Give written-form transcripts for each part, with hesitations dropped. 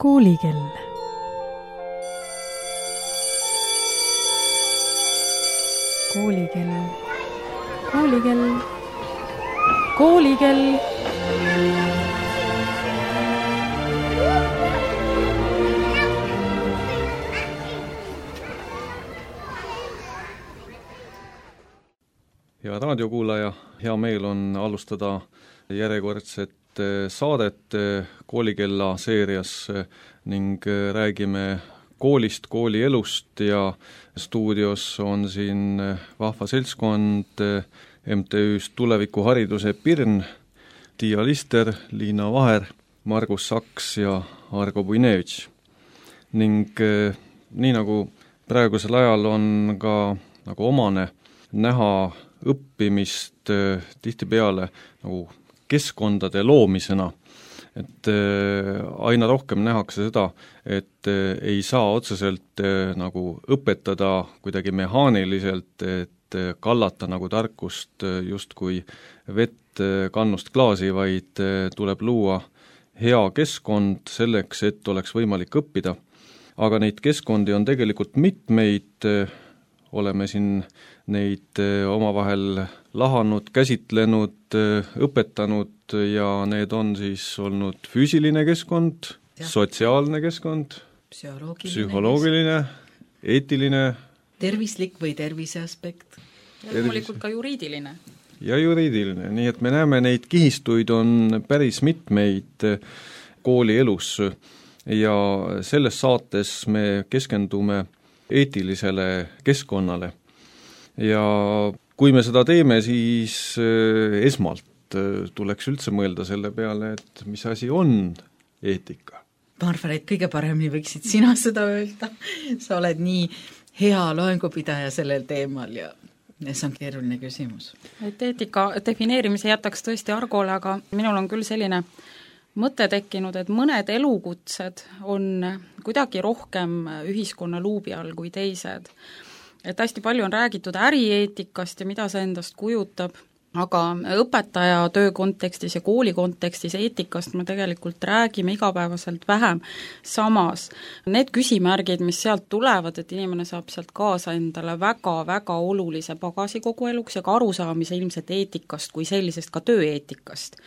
Koolikell. Koolikell. Koolikell. Koolikell. Hea raadiokuulaja, hea meel on alustada järjekordset saadet Koolikella seerias ning räägime koolist, koolielust ja stuudios on siin vahva seltskond MTÜ-st Tulevikuhariduse Pirn, Tiia Lister, Liina Vaher, Margus Saks ja Argo Buinevitš. Ning nii nagu praegusel ajal on ka nagu omane näha õppimist tihtipeale nagu keskkondade loomisena, et aina rohkem nähakse seda, et ei saa otseselt nagu õpetada kuidagi mehaaniliselt, et kallata nagu tarkust justkui vett kannust klaasi, vaid tuleb luua hea keskkond selleks, et oleks võimalik õppida. Aga neid keskkondi on tegelikult mitmeid, oleme siin neid omavahel lahanud, käsitlenud, õpetanud ja need on siis olnud füüsiline keskkond, sotsiaalne keskkond, psühholoogiline, eetiline, tervislik või tervise aspekt. Ja loomulikult ka juriidiline. Ja juriidiline, nii et me näeme neid kihistuid on päris mitmeid kooli elus ja selles saates me keskendume eetilisele keskkonnale. Ja kui me seda teeme, siis esmalt tuleks üldse mõelda selle peale, et mis asi on eetika. Ma arvan, et kõige paremini võiksid sina seda öelda. Sa oled nii hea loengupidaja sellel teemal ja see on keeruline küsimus. Et eetika defineerimise jätaks tõesti Argole, aga minul on küll selline mõte tekkinud, et mõned elukutsed on kuidagi rohkem ühiskonna luubi all kui teised. Et hästi palju on räägitud ärieetikast ja mida see endast kujutab, aga õpetaja töö kontekstis ja kooli kontekstis eetikast me tegelikult räägime igapäevaselt vähem. Samas, need küsimärgid, mis sealt tulevad, et inimene saab sealt kaasa endale väga-väga olulise bagasi kogu eluks ja ka arusaamise ilmselt eetikast kui sellisest ka tööeetikast.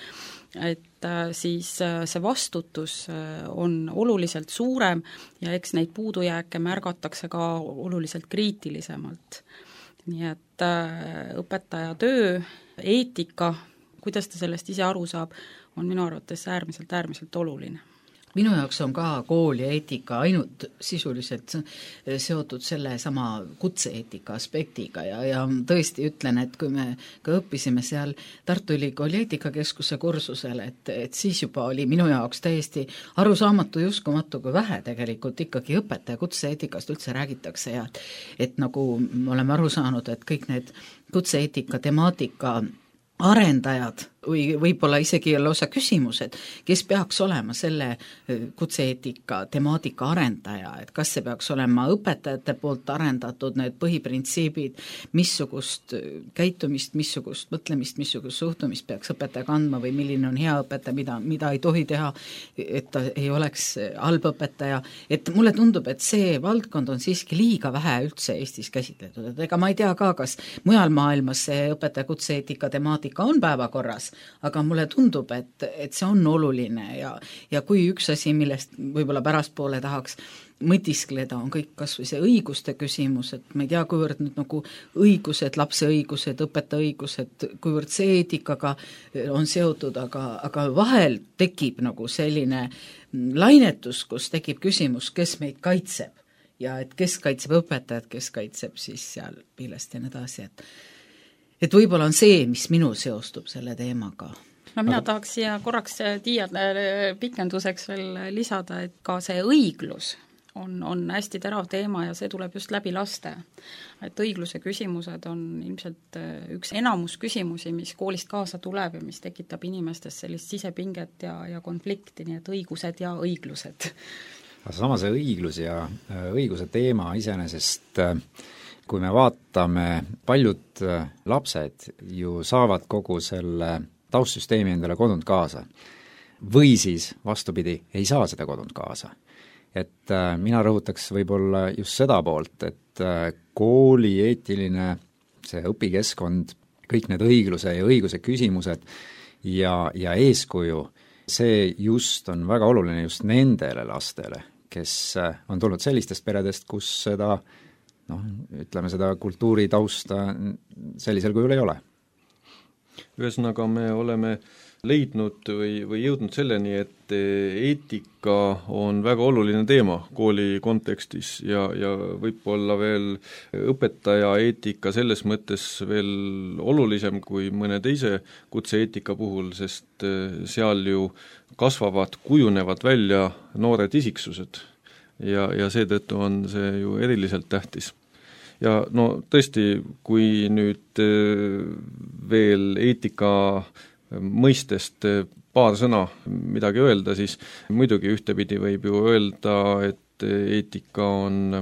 Et siis see vastutus on oluliselt suurem ja eks neid puudujääke märgatakse ka oluliselt kriitilisemalt. Nii et õpetaja töö, eetika, kuidas ta sellest ise aru saab, on minu arvates äärmiselt oluline. Minu jaoks on ka kool ja eetika ainult sisuliselt seotud selle sama kutse-eetika aspektiga ja tõesti ütlen, et kui me ka õppisime seal Tartu Ülikooli eetikakeskuse kursusel, et siis juba oli minu jaoks täiesti arusaamatu ja uskumatu, kui vähe tegelikult ikkagi õpetaja kutse-eetikast üldse räägitakse ja et nagu me oleme aru saanud, et kõik need kutse-eetika temaatika arendajad või võib-olla isegi lausa küsimused, kes peaks olema selle kutse-eetika temaatika arendaja, et kas see peaks olema õpetajate poolt arendatud need põhiprintsiibid, missugust käitumist, missugust mõtlemist, missugust suhtumist peaks õpetaja kandma või milline on hea õpetaja, mida ei tohi teha, et ta ei oleks halb õpetaja, et mulle tundub, et see valdkond on siiski liiga vähe üldse Eestis käsitletud, et ega ma ei tea ka, kas mujal maailmas see õpetaja kutse-eetika temaatika on päevakorras, aga mulle tundub, et see on oluline ja kui üks asi, millest võib-olla pärastpoole tahaks mõtiskleda, on kõik kas või see õiguste küsimus, et ma ei tea, kuivõrd nüüd nagu õigused, lapse õigused, õpetaja õigused, kuivõrd see eetikaga on seotud, aga vahel tekib nagu selline lainetus, kus tekib küsimus, kes meid kaitseb ja et kes kaitseb õpetajad, kes kaitseb siis seal piilest ja nii edasi, et võib-olla on see, mis minul seostub selle teemaga. No mina tahaks siia korraks Tiia pikenduseks veel lisada, et ka see õiglus on hästi terav teema ja see tuleb just läbi laste. Et õigluse küsimused on ilmselt üks enamus küsimusi, mis koolist kaasa tuleb ja mis tekitab inimestes sellist sisepinget ja konflikti, nii et õigused ja õiglused. Aga sama see õiglus ja õiguse teema iseenesest, kui me vaatame, paljud lapsed ju saavad kogu selle taustsüsteemi endale kodunt kaasa. või siis vastupidi, ei saa seda kodunt kaasa. Et mina rõhutaks võib-olla just seda poolt, et kooli eetiline see õpikeskkond, kõik need õigluse ja õiguse küsimused ja eeskuju, see just on väga oluline just nendele lastele, kes on tulnud sellistest peredest, kus seda ütleme seda kultuuritausta sellisel kujul ei ole. Ühesõnaga me oleme leidnud või jõudnud selleni, et eetika on väga oluline teema kooli kontekstis ja võib-olla veel õpetaja eetika selles mõttes veel olulisem kui mõne teise kutse-eetika puhul, sest seal ju kasvavad, kujunevad välja noored isiksused ja seetõttu on see ju eriliselt tähtis. Ja no tõesti, kui nüüd veel eetika mõistest paar sõna midagi öelda, siis muidugi ühtepidi võib ju öelda, et eetika on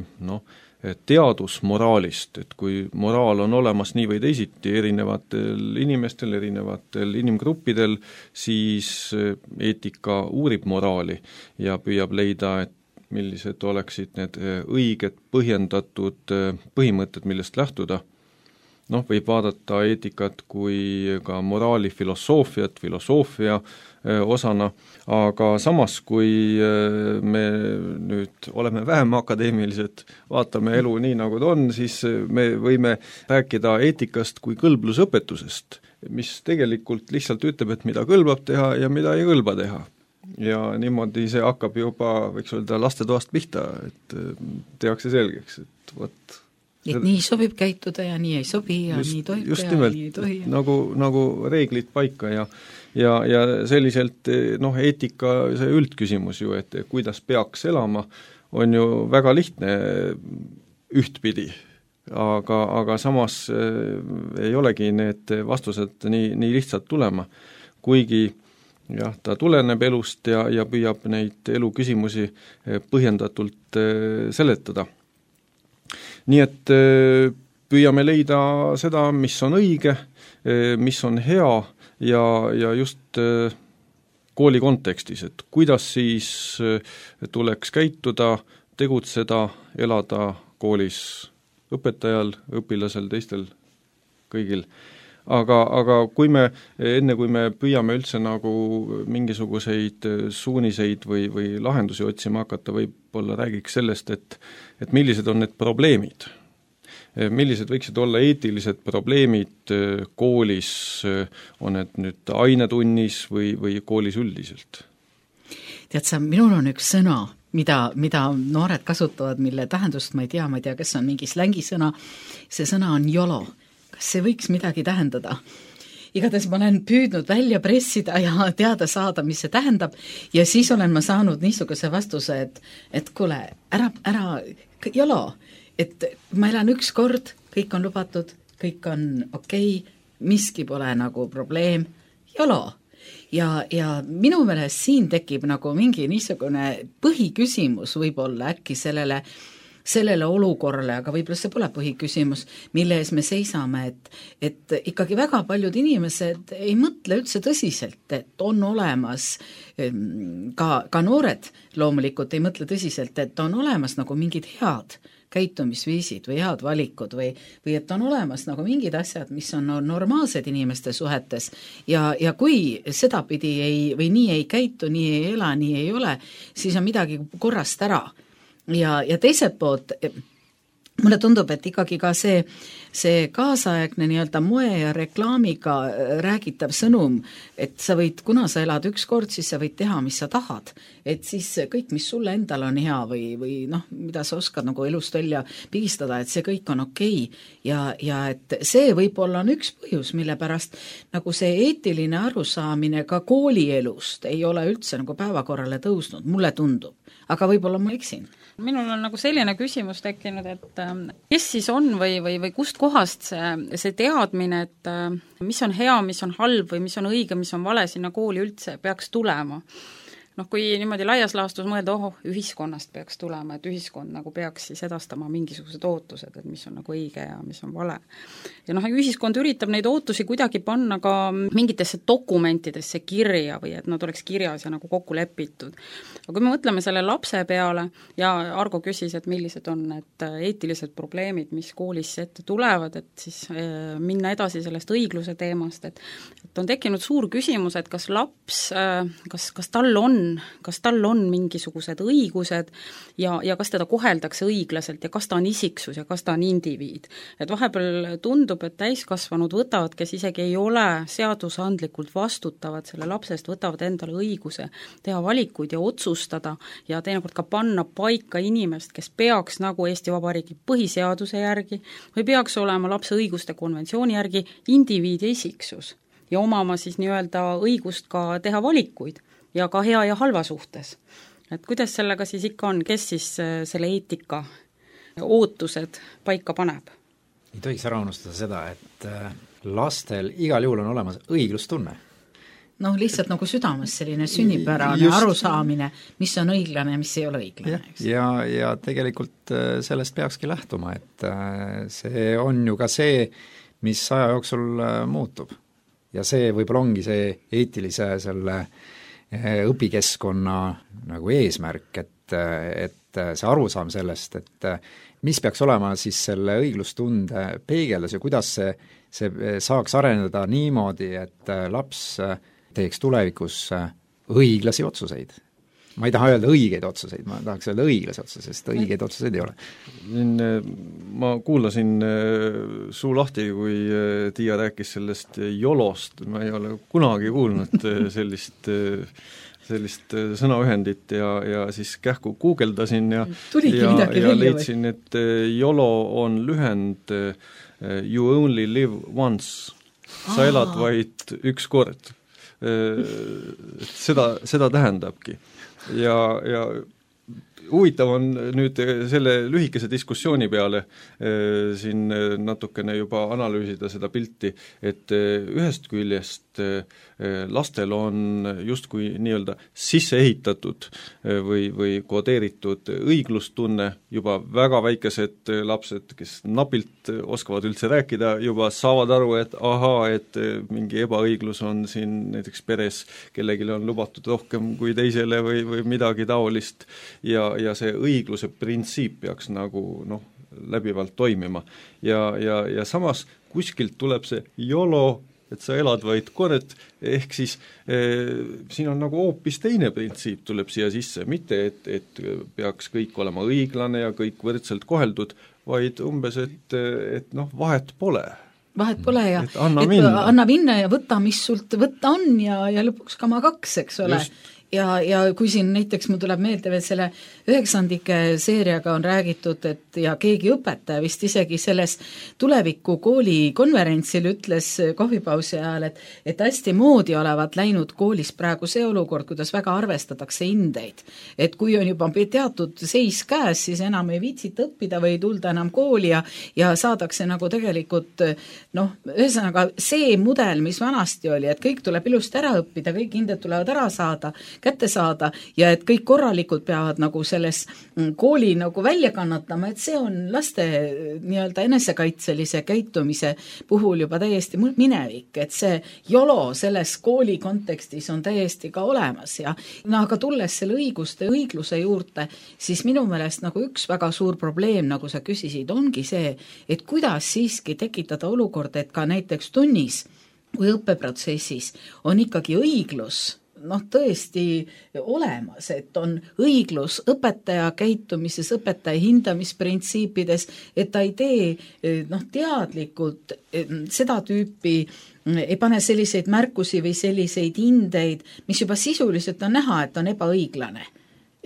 teadus moraalist, et kui moraal on olemas nii või teisiti erinevatel inimestel, erinevatel inimgruppidel, siis eetika uurib moraali ja püüab leida, et millised oleksid need õiged, põhjendatud põhimõtted, millest lähtuda. Võib vaadata eetikat kui ka moraalifilosoofiat, filosoofia osana, aga samas, kui me nüüd oleme vähem akadeemilised, vaatame elu nii, nagu ta on, siis me võime rääkida eetikast kui kõlblusõpetusest, mis tegelikult lihtsalt ütleb, et mida kõlbab teha ja mida ei kõlba teha. Ja niimoodi see hakkab juba, võiks öelda, lastetoast pihta, et tehakse selgeks, et vot et nii sobib käituda ja nii ei sobi ja nii tohib teha ja nii ei tohi. Nagu reeglid paika ja selliselt eetika see üldküsimus ju, et kuidas peaks elama, on ju väga lihtne ühtpidi, aga samas ei olegi need vastused nii lihtsalt tulema, kuigi ta tuleneb elust ja püüab neid eluküsimusi põhjendatult seletada. Nii et püüame leida seda, mis on õige, mis on hea ja just kooli kontekstis, et kuidas siis tuleks käituda, tegutseda, elada koolis õpetajal, õpilasel, teistel kõigil. Aga kui me püüame üldse nagu mingisuguseid suuniseid või lahendusi otsima hakata, võib-olla räägiks sellest, et millised on need probleemid. Millised võiksid olla eetilised probleemid koolis, on need nüüd ainetunnis või koolis üldiselt? Tead sa, minul on üks sõna, mida noored kasutavad, mille tähendust ma ei tea, kas on mingi slängisõna, see sõna on YOLO. Kas see võiks midagi tähendada? Igatahes ma olen püüdnud välja pressida ja teada saada, mis see tähendab ja siis olen ma saanud niisuguse vastuse, et kuule, ära YOLO, et ma elan üks kord, kõik on lubatud, kõik on okei, miski pole nagu probleem, YOLO. Ja minu meelest siin tekib nagu mingi niisugune põhiküsimus võib-olla äkki sellele olukorrale, aga võib-olla see pole põhiküsimus, mille ees me seisame, et ikkagi väga paljud inimesed ei mõtle üldse tõsiselt, et on olemas, ka noored loomulikult ei mõtle tõsiselt, et on olemas nagu mingid head käitumisviisid või head valikud või et on olemas nagu mingid asjad, mis on normaalsed inimeste suhetes ja kui sedapidi või nii ei käitu, nii ei ela, nii ei ole, siis on midagi korrast ära. Ja teiselt poolt mulle tundub, et ikkagi ka see kaasaegne nii-öelda moe ja reklaamiga räägitav sõnum, et sa võid, kuna sa elad üks kord, siis sa võid teha, mis sa tahad. Et siis kõik, mis sulle endal on hea või mida sa oskad nagu elust välja pigistada, et see kõik on okei. Ja et see võib-olla on üks põhjus, mille pärast nagu see eetiline arusaamine ka koolielust ei ole üldse nagu päevakorrale tõusnud, mulle tundub. Aga võib-olla ma eksin. Minul on nagu selline küsimus tekkinud, et kes siis on või kust kohast see teadmine, et mis on hea, mis on halb või mis on õige, mis on vale sinna kooli üldse peaks tulema. kui niimoodi laias laastus mõelda, ühiskonnast peaks tulema, et ühiskond nagu peaks siis edastama mingisugused ootused, et mis on nagu õige ja mis on vale. Ja ühiskond üritab neid ootusi kuidagi panna ka mingitesse dokumentidesse kirja või et nad oleks kirjas ja nagu kokku lepitud. Aga kui me mõtleme selle lapse peale ja Argo küsis, et millised on need eetilised probleemid, mis koolis ette tulevad, et siis minna edasi sellest õigluse teemast, et on tekkinud suur küsimus, et kas laps, kas tal on mingisugused õigused ja kas teda koheldakse õiglaselt ja kas ta on isiksus ja kas ta on indiviid. Et vahepeal tundub, et täiskasvanud võtavad, kes isegi ei ole seadusandlikult vastutavad selle lapsest, võtavad endale õiguse teha valikuid ja otsustada ja teinekord ka panna paika inimest, kes peaks nagu Eesti Vabariigi põhiseaduse järgi või peaks olema lapse õiguste konventsiooni järgi indiviid ja isiksus ja omama siis nii-öelda õigust ka teha valikuid ja ka hea ja halva suhtes. Et kuidas sellega siis ikka on, kes siis selle eetika ootused paika paneb? Ei tohiks ära unustada seda, et lastel igal juhul on olemas õiglustunne. Lihtsalt nagu südames selline sünnipärane arusaamine, mis on õiglane ja mis ei ole õiglane. Ja tegelikult sellest peakski lähtuma, et see on ju ka see, mis aja jooksul muutub. Ja see võib-olla ongi see eetilise selle õpikeskkonna nagu eesmärk, et see arusaam sellest, et mis peaks olema siis selle õiglustunde peegeldus ja kuidas see saaks areneda niimoodi, et laps teeks tulevikus õiglasi otsuseid. Ma ei taha öelda õigeid otsuseid, ma tahaks öelda õiglasi otsuseid, sest õigeid otsuseid ei ole. Ma kuulasin suu lahti, kui Tiia rääkis sellest YOLOst, ma ei ole kunagi kuulnud sellist sõnaühendit ja siis kähku guugeldasin ja leidsin, et YOLO on lühend You only live once, sa elad vaid üks kord. Seda tähendabki. Ja huvitav on nüüd selle lühikese diskussiooni peale siin natukene juba analüüsida seda pilti, et ühest küljest lastel on justkui nii-öelda sisse ehitatud või kodeeritud õiglustunne, juba väga väikesed lapsed, kes napilt oskavad üldse rääkida, juba saavad aru, et et mingi ebaõiglus on siin näiteks peres, kellelegi on lubatud rohkem kui teisele või midagi taolist ja see õigluse printsiip peaks nagu läbivalt toimima. Ja samas kuskilt tuleb see YOLO, et sa elad vaid kord, ehk siis siin on nagu hoopis teine printsiip tuleb siia sisse, mitte et peaks kõik olema õiglane ja kõik võrdselt koheldud, vaid umbes, et vahet pole. Vahet pole ja et anna minna ja võta, mis sult võtta on ja lõpuks kama 2, eks ole. Ja kui siin näiteks mul tuleb meelde veel selle 9. seeriaga on räägitud, et ja keegi õpetaja vist isegi selles tuleviku kooli konverentsil ütles kohvipausi ajal, et hästi moodi olevat läinud koolis praegu see olukord, kuidas väga arvestatakse hindeid. Et kui on juba teatud seis käes, siis enam ei viitsita õppida või ei tulda enam kooli ja saadakse nagu tegelikult ühesõnaga see mudel, mis vanasti oli, et kõik tuleb ilusti ära õppida, kõik hinded tulevad ära saada, kätte saada ja et kõik korralikult peavad nagu selles kooli nagu välja kannatama, et see on laste nii-öelda enesekaitselise käitumise puhul juba täiesti minevik, et see YOLO selles kooli kontekstis on täiesti ka olemas ja aga tulles selle õigluse juurde, siis minu meelest nagu üks väga suur probleem, nagu sa küsisid, ongi see, et kuidas siiski tekitada olukord, et ka näiteks tunnis või õppeprotsessis on ikkagi õiglus tõesti olemas, et on õiglus õpetaja käitumises, õpetaja hindamisprintsiipides, et ta ei tee teadlikult seda tüüpi, ei pane selliseid märkusi või selliseid hindeid, mis juba sisuliselt on näha, et on ebaõiglane.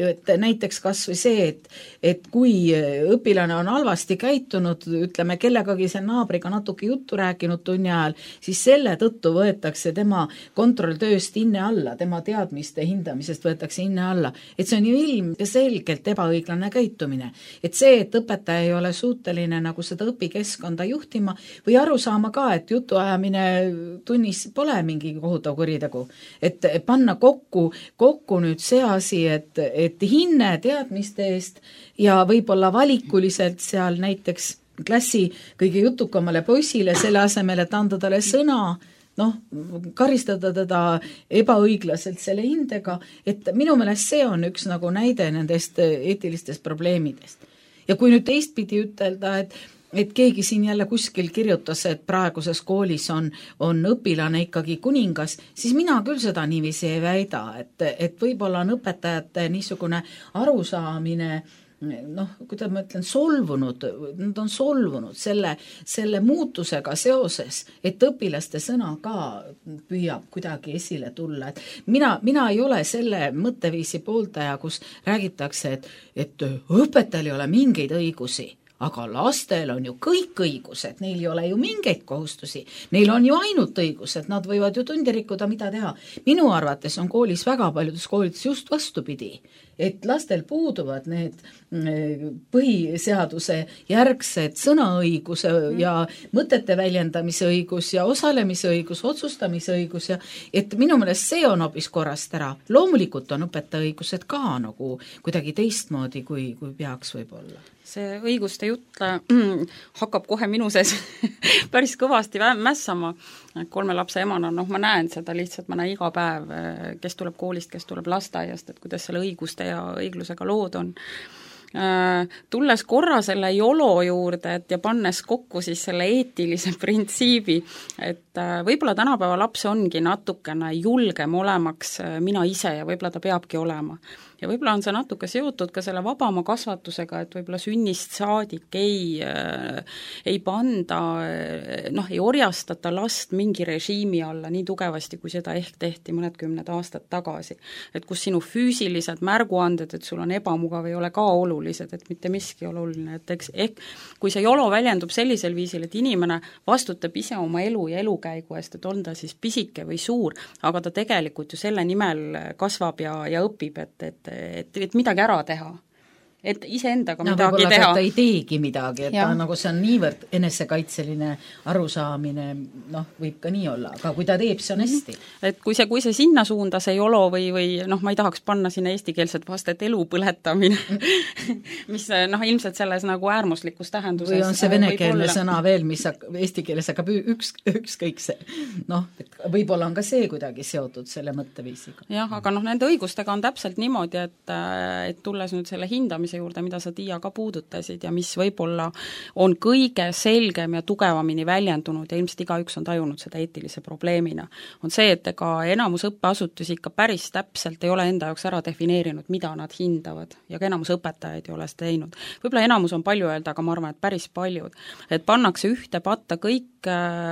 et näiteks kas või see, et kui õpilane on halvasti käitunud, ütleme kellegagi seal naabriga natuke juttu rääkinud tunni ajal, siis selle tõttu võetakse tema kontrolltööst hinne alla, tema teadmiste hindamisest võetakse hinne alla. Et see on ju ilmselgelt ebaõiglane käitumine. Et see, et õpetaja ei ole suuteline nagu seda õpikeskkonda juhtima või aru saama ka, et jutuajamine tunnis pole mingi kohutav kuritegu. Et panna kokku nüüd see asi, et hinne teadmiste eest ja võib-olla valikuliselt seal näiteks klassi kõige jutukamale poisile selle asemel, et anda talle sõna, karistada teda ebaõiglaselt selle hindega, et minu meelest see on üks nagu näide nendest eetilistest probleemidest. Ja kui nüüd teistpidi ütelda, et keegi siin jälle kuskil kirjutas, et praeguses koolis on õpilane ikkagi kuningas, siis mina küll seda niiviisi ei väida, et võib-olla on õpetajate niisugune arusaamine, kuidas ma ütlen, nad on solvunud selle muutusega seoses, et õpilaste sõna ka püüab kuidagi esile tulla. Et mina ei ole selle mõtteviisi pooldaja, kus räägitakse, et õpetajal ei ole mingeid õigusi. Aga lastel on ju kõik õigused, neil ei ole ju mingeid kohustusi, neil on ju ainult õigused, nad võivad ju tundi rikkuda, mida teha. Minu arvates on koolis väga paljudes koolides just vastupidi, et lastel puuduvad need põhiseaduse järgsed sõnaõiguse ja mõtete väljendamise õigus ja osalemise õigus, otsustamise õigus ja et minu meelest see on hoopis korrast ära. Loomulikult on õpetaja õigused ka nagu kuidagi teistmoodi, kui peaks võib-olla. See õiguste jutt hakkab kohe minu sees päris kõvasti mässama. 3 lapse emana, ma näen seda lihtsalt, ma näen iga päev, kes tuleb koolist, kes tuleb lasteaiast, et kuidas selle õiguste ja õiglusega lood on. Tulles korra selle YOLO juurde ja pannes kokku siis selle eetilise printsiibi, et võib-olla tänapäeva laps ongi natukene julgem olemaks mina ise ja võib-olla ta peabki olema. Ja võib-olla on see natuke seotud ka selle vabama kasvatusega, et võib-olla sünnist saadik ei panda, ei orjastata last mingi režiimi alla nii tugevasti, kui seda ehk tehti mõned 10 aastat tagasi. Et kus sinu füüsilised märguanded, et sul on ebamugav, ei ole ka olulised, et mitte miski ei ole oluline. Et ehk kui see YOLO väljendub sellisel viisil, et inimene vastutab ise oma elu ja elukäigu eest, et on ta siis pisike või suur, aga ta tegelikult ju selle nimel kasvab ja õpib, et midagi ära teha. Et iseendaga midagi teha. Ta ei teegi midagi, et ta nagu see on niivõrd enesekaitseline arusaamine, võib ka nii olla, aga kui ta teeb, see on hästi. Et kui see sinna suunda see YOLO või ma ei tahaks panna sinna eestikeelset vastet elu põletamine, mis ilmselt selles nagu äärmuslikus tähenduses või on see venekeelne sõna veel, mis eesti keeles hakkab ükskõik see. Võib-olla on ka see kuidagi seotud selle mõtteviisiga. Jah, aga nende õigustega on täpselt niimoodi, et tulles nüüd selle hindamise juurde, mida sa, Tiia, ka puudutasid ja mis võib-olla on kõige selgem ja tugevamini väljendunud ja ilmselt igaüks on tajunud seda eetilise probleemina, on see, et ega enamus õppeasutusi ikka päris täpselt ei ole enda jaoks ära defineerinud, mida nad hindavad ja ka enamus õpetajaid ei ole seda teinud. Võib-olla enamus on palju öelda, aga ma arvan, et päris paljud. Et pannakse ühte patta kõik,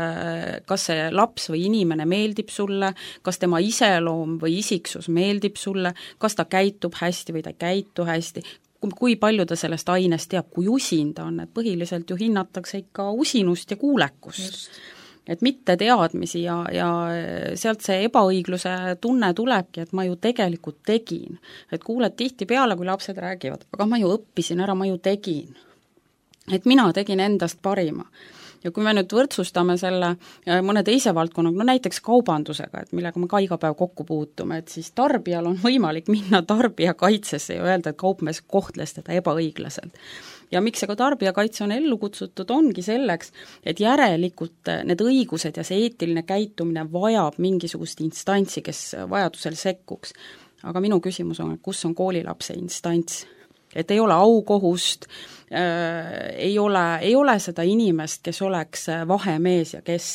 kas see laps või inimene meeldib sulle, kas tema iseloom või isiksus meeldib sulle, kas ta käitub hästi või ta ei käitu hästi, kui palju ta sellest ainest teab, kui usin ta on, et põhiliselt ju hinnatakse ikka usinust ja kuulekust. Just. Et mitte teadmisi ja sealt see ebaõigluse tunne tulebki, et ma ju tegelikult tegin. Et kuuled tihti peale, kui lapsed räägivad, aga ma ju õppisin ära, ma ju tegin. Et mina tegin endast parima. Ja kui me nüüd võrdsustame selle mõne teise valdkonnaga, näiteks kaubandusega, et millega me ka iga päev kokku puutume, et siis tarbijal on võimalik minna tarbijakaitsesse ja öelda, et kaupmees kohtles teda ebaõiglaselt. Ja miks see ka tarbijakaitse on ellu kutsutud, ongi selleks, et järelikult need õigused ja see eetiline käitumine vajab mingisugust instantsi, kes vajadusel sekkuks. Aga minu küsimus on, kus on koolilapse instants? Et ei ole aukohust, ei ole seda inimest, kes oleks vahemees ja kes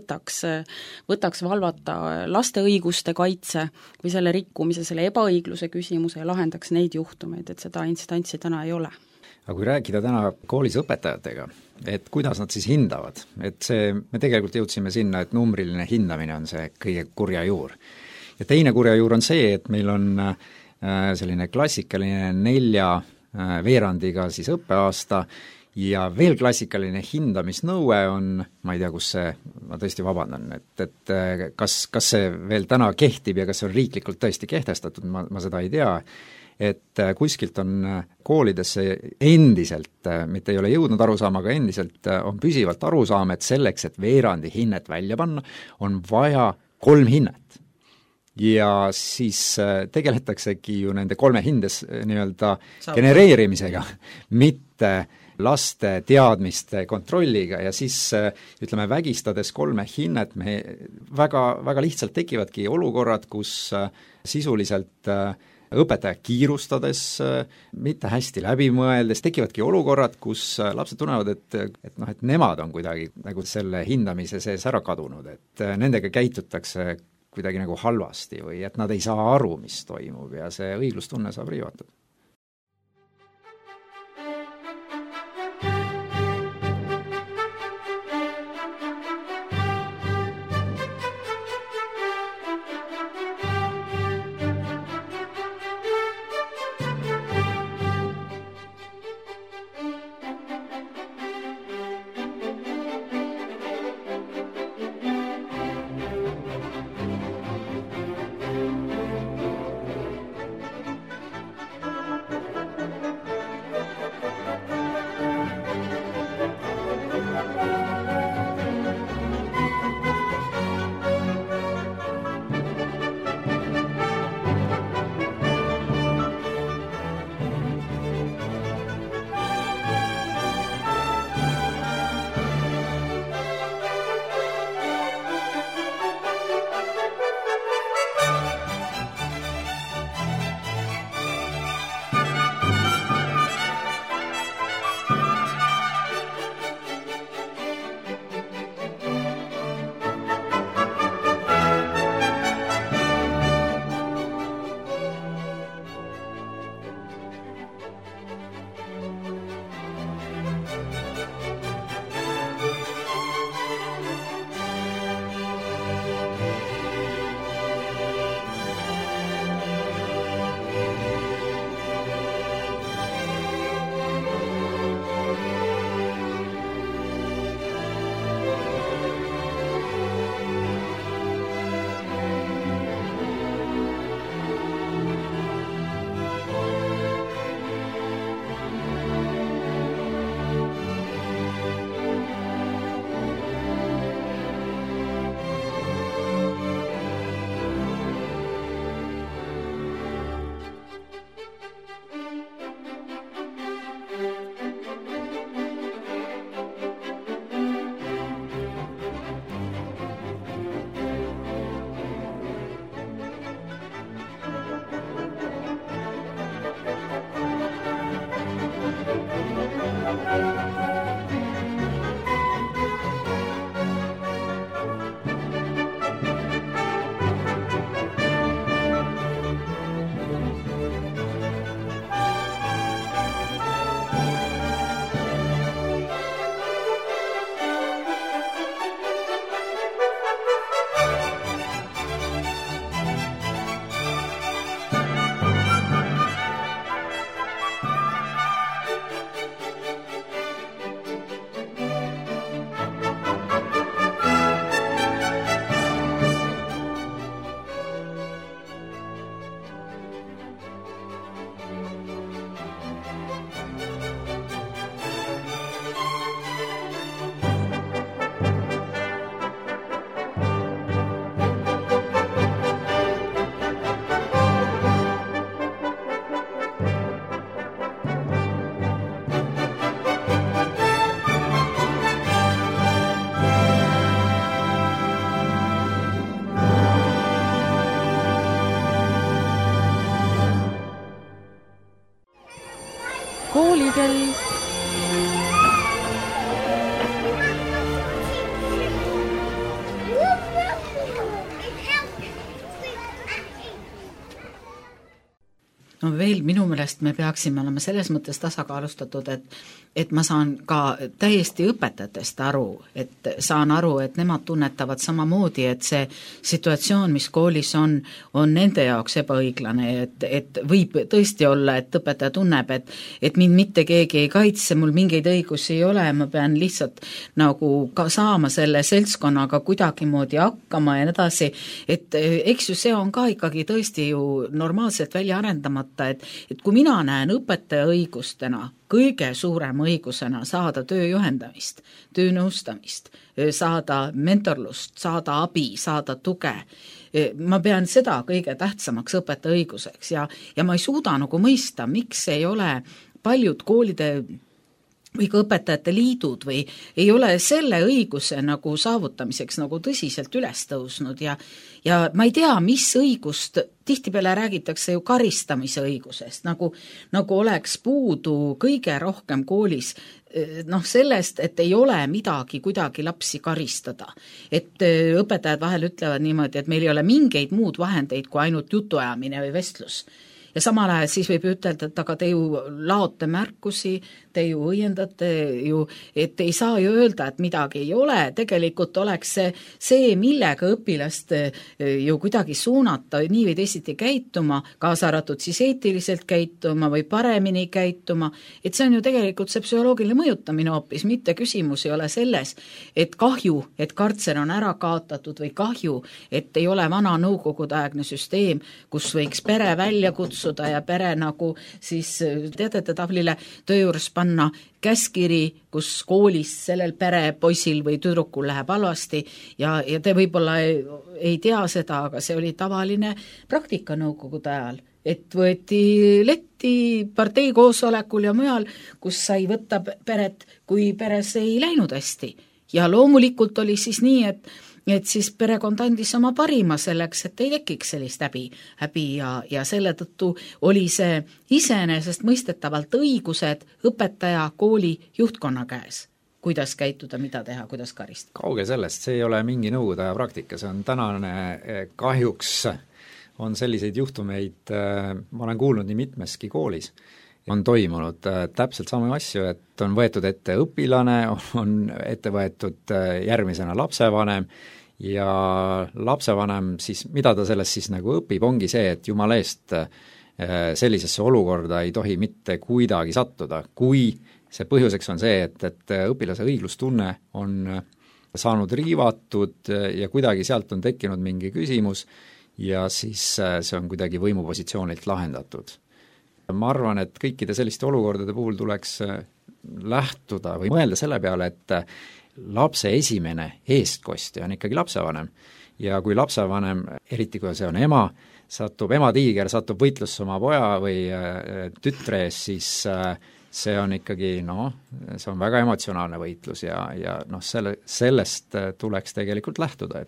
võtaks valvata laste õiguste kaitse või selle rikkumise, selle ebaõigluse küsimuse ja lahendaks neid juhtumeid, et seda instantsi täna ei ole. Aga kui rääkida täna koolis õpetajatega, et kuidas nad siis hindavad, et me tegelikult jõudsime sinna, et numbriline hindamine on see kõige kurja juur. Ja teine kurja juur on see, et meil on selline klassikaline 4 veerandiga siis õppeaasta ja veel klassikaline hindamisnõue on, ma ei tea, kus see, ma tõesti vabandan, et kas see veel täna kehtib ja kas see on riiklikult tõesti kehtestatud, ma seda ei tea, et kuskilt on koolidesse endiselt, mitte ei ole jõudnud arusaama, aga endiselt on püsivalt arusaam, et selleks, et veerandi hinnet välja panna, on vaja 3 hinnet. Ja siis tegeletaksegi ju nende 3 hindes nii-öelda genereerimisega, mitte laste teadmiste kontrolliga ja siis ütleme, vägistades 3 hinnet me väga, väga lihtsalt tekivadki olukorrad, kus sisuliselt õpetaja kiirustades, mitte hästi läbimõeldes, tekivadki olukorrad, kus lapsed tunnevad, et nemad on kuidagi nagu selle hindamise sees ära kadunud, et nendega käitutakse kuidagi nagu halvasti või et nad ei saa aru, mis toimub ja see õiglustunne saab riivatud. Koolikell. no veel minu meelest me peaksime olema selles mõttes tasakaalustatud, et ma saan ka täiesti õpetajatest aru, et nemad tunnetavad samamoodi, et see situatsioon, mis koolis on nende jaoks ebaõiglane, et võib tõesti olla, et õpetaja tunneb, et mind mitte keegi ei kaitse, mul mingeid õigusi ei ole, ma pean lihtsalt nagu ka saama selle seltskonnaga kuidagimoodi hakkama ja nii edasi, et eks ju see on ka ikkagi tõesti ju normaalselt välja arendamata, et kui mina näen õpetaja õigustena kõige suurema õigusena saada töö juhendamist, töönõustamist, saada mentorlust, saada abi, saada tuge, ma pean seda kõige tähtsamaks õpetaja õiguseks ja ma ei suuda nagu mõista, miks ei ole paljud koolide või ka õpetajate liidud või ei ole selle õiguse nagu saavutamiseks nagu tõsiselt üles tõusnud ja ma ei tea, mis õigust, tihtipeale räägitakse ju karistamise õigusest, nagu oleks puudu kõige rohkem koolis sellest, et ei ole midagi kuidagi lapsi karistada. Et õpetajad vahel ütlevad niimoodi, et meil ei ole mingeid muud vahendeid kui ainult jutuajamine või vestlus. Ja samal ajal siis võib ütelda, et aga te ju laote märkusi, te ju õiendate ju, et ei saa ju öelda, et midagi ei ole, tegelikult oleks see millega õpilast ju kuidagi suunata nii või teisiti käituma, kaasa arvatud siis eetiliselt käituma või paremini käituma, et see on ju tegelikult see psühholoogiline mõjutamine hoopis, mitte küsimus ei ole selles, et kahju, et kartser on ära kaotatud või kahju, et ei ole vana nõukogudeaegne süsteem, kus võiks pere välja kutsuda ja pere nagu siis teadete tablile töö juures panna käskiri, kus koolis sellel perepoisil või tüdrukul läheb halvasti ja te võib-olla ei tea seda, aga see oli tavaline praktika nõukogude ajal, et võeti letti partei koosolekul ja mujal, kus sai võtta peret, kui peres ei läinud hästi. Ja loomulikult oli siis nii, et siis perekond andis oma parima selleks, et ei tekiks sellist häbi ja selle tõttu oli see iseenesest mõistetavalt õigused õpetaja kooli juhtkonna käes, kuidas käituda, mida teha, kuidas karistada. Kauge sellest, see ei ole mingi nõukogude aja praktika, see on tänane kahjuks on selliseid juhtumeid, ma olen kuulnud nii mitmeski koolis, on toimunud täpselt samu asju, et on võetud ette õpilane, on ette võetud järgmisena lapsevanem ja lapsevanem siis, mida ta sellest siis nagu õpib, ongi see, et jumala eest sellisesse olukorda ei tohi mitte kuidagi sattuda, kui see põhjuseks on see, et õpilase õiglustunne on saanud riivatud ja kuidagi sealt on tekkinud mingi küsimus ja siis see on kuidagi võimupositsioonilt lahendatud. Ma arvan, et kõikide selliste olukordade puhul tuleks lähtuda või mõelda selle peale, et lapse esimene eestkostja on ikkagi lapsevanem ja kui lapsevanem, eriti kui see on ema tiiger satub võitlusse oma poja või tütre ees, siis see on ikkagi, see on väga emotsionaalne võitlus ja sellest tuleks tegelikult lähtuda,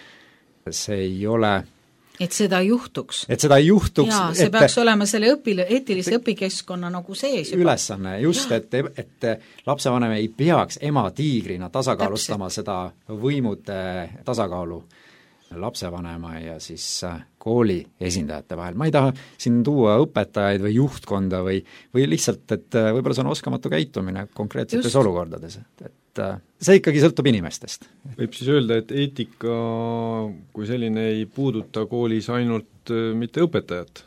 et see ei ole et seda ei juhtuks. Jaa, see peaks olema selle eetilise õpikeskkonna nagu sees juba. Ülesanne, just, et lapsevanem ei peaks ema tiigrina tasakaalustama seda võimude tasakaalu lapsevanema ja siis kooli esindajate vahel. Ma ei taha siin tuua õpetajaid või juhtkonda või lihtsalt, et võib-olla see on oskamatu käitumine konkreetsetes olukordades, et see ikkagi sõltub inimestest. Võib siis öelda, et eetika kui selline ei puuduta koolis ainult mitte õpetajat,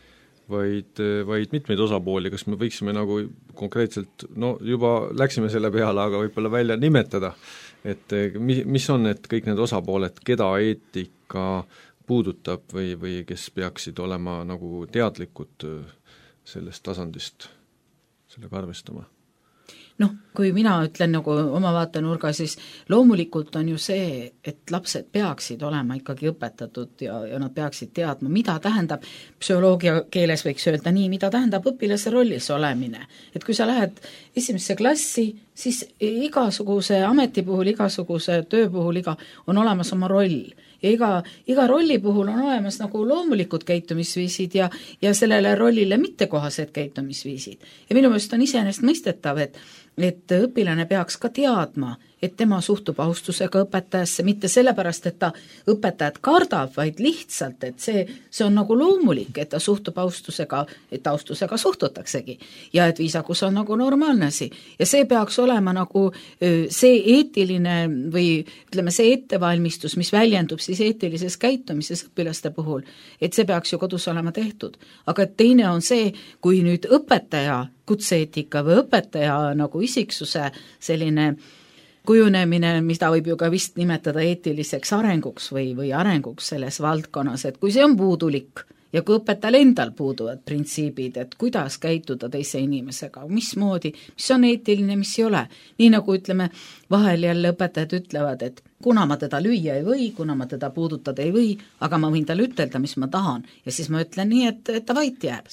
vaid mitmeid osapooli, kas me võiksime nagu konkreetselt, juba läksime selle peale, aga võib-olla välja nimetada, et mis on need kõik need osapooled, keda eetika puudutab või kes peaksid olema nagu teadlikud sellest tasandist, sellega arvestama? Kui mina ütlen nagu oma vaatenurga, siis loomulikult on ju see, et lapsed peaksid olema ikkagi õpetatud ja nad peaksid teadma, mida tähendab, psühholoogia keeles võiks öelda nii, mida tähendab õpilase rollis olemine. Et kui sa lähed esimesse klassi, siis igasuguse ameti puhul, igasuguse töö puhul on olemas oma roll. Ja iga rolli puhul on olemas nagu loomulikud käitumisviisid ja sellele rollile mittekohased käitumisviisid. Ja minu meelest on iseenesest mõistetav, et õpilane peaks ka teadma, et tema suhtub austusega õpetajasse, mitte sellepärast, et ta õpetajat kardab, vaid lihtsalt, et see on nagu loomulik, et ta suhtub austusega, et austusega suhtutaksegi ja et viisakus on nagu normaalne asi. Ja see peaks olema nagu see eetiline või ütleme, see ettevalmistus, mis väljendub siis eetilises käitumises õpilaste puhul, et see peaks ju kodus olema tehtud. Aga teine on see, kui nüüd õpetaja kutseetika või õpetaja nagu isiksuse selline kujunemine, mida võib ju ka vist nimetada eetiliseks arenguks või arenguks selles valdkonnas, et kui see on puudulik ja kui õpetajal endal puuduvad printsiibid, et kuidas käituda teise inimesega, mismoodi, mis on eetiline, mis ei ole. Nii nagu ütleme, vahel jälle õpetajad ütlevad, et kuna ma teda lüüa ei või, kuna ma teda puudutada ei või, aga ma võin talle ütelda, mis ma tahan. Ja siis ma ütlen nii, et ta vait jääb.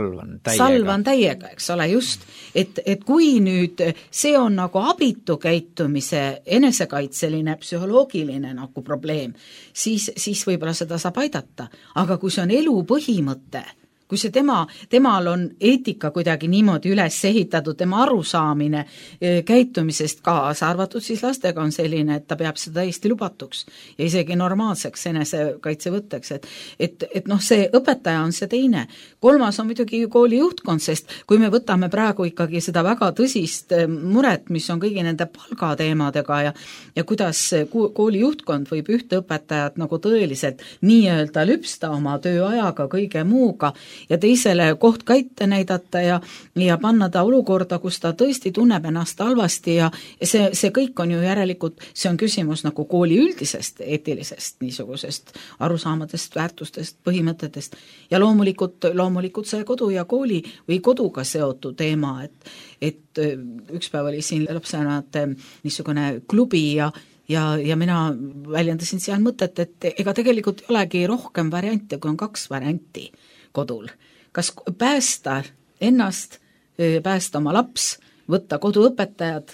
Salvan täiega, eks ole, just. Et kui nüüd see on nagu abitu käitumise enesekaitseline, psühholoogiline nagu probleem, siis võib-olla seda saab aidata. Aga kui see on elu põhimõte, kui see temal on eetika kuidagi niimoodi üles ehitatud, tema arusaamine käitumisest kaasa arvatud, siis lastega on selline, et ta peab seda täiesti lubatuks ja isegi normaalseks enesekaitsevõtteks, et see õpetaja on see teine. Kolmas on muidugi kooli juhtkond, sest kui me võtame praegu ikkagi seda väga tõsist muret, mis on kõigi nende palgateemadega ja kuidas kooli juhtkond võib ühte õpetajat nagu tõeliselt nii-öelda lüpsta oma tööajaga kõige muuga ja teisele koht kaite näidata ja panna ta olukorda, kus ta tõesti tunneb ennast halvasti ja see kõik on ju järelikult, see on küsimus nagu kooli üldisest eetilisest niisugusest arusaamadest, väärtustest, põhimõtetest ja loomulikult see kodu ja kooli või koduga seotud teema, et üks päev oli siin lapsevanemate niisugune klubi ja mina väljendasin seal mõtet, et ega tegelikult ei olegi rohkem variante, kui on 2 varianti kodul. Kas päästa ennast, päästa oma laps, võtta koduõpetajad,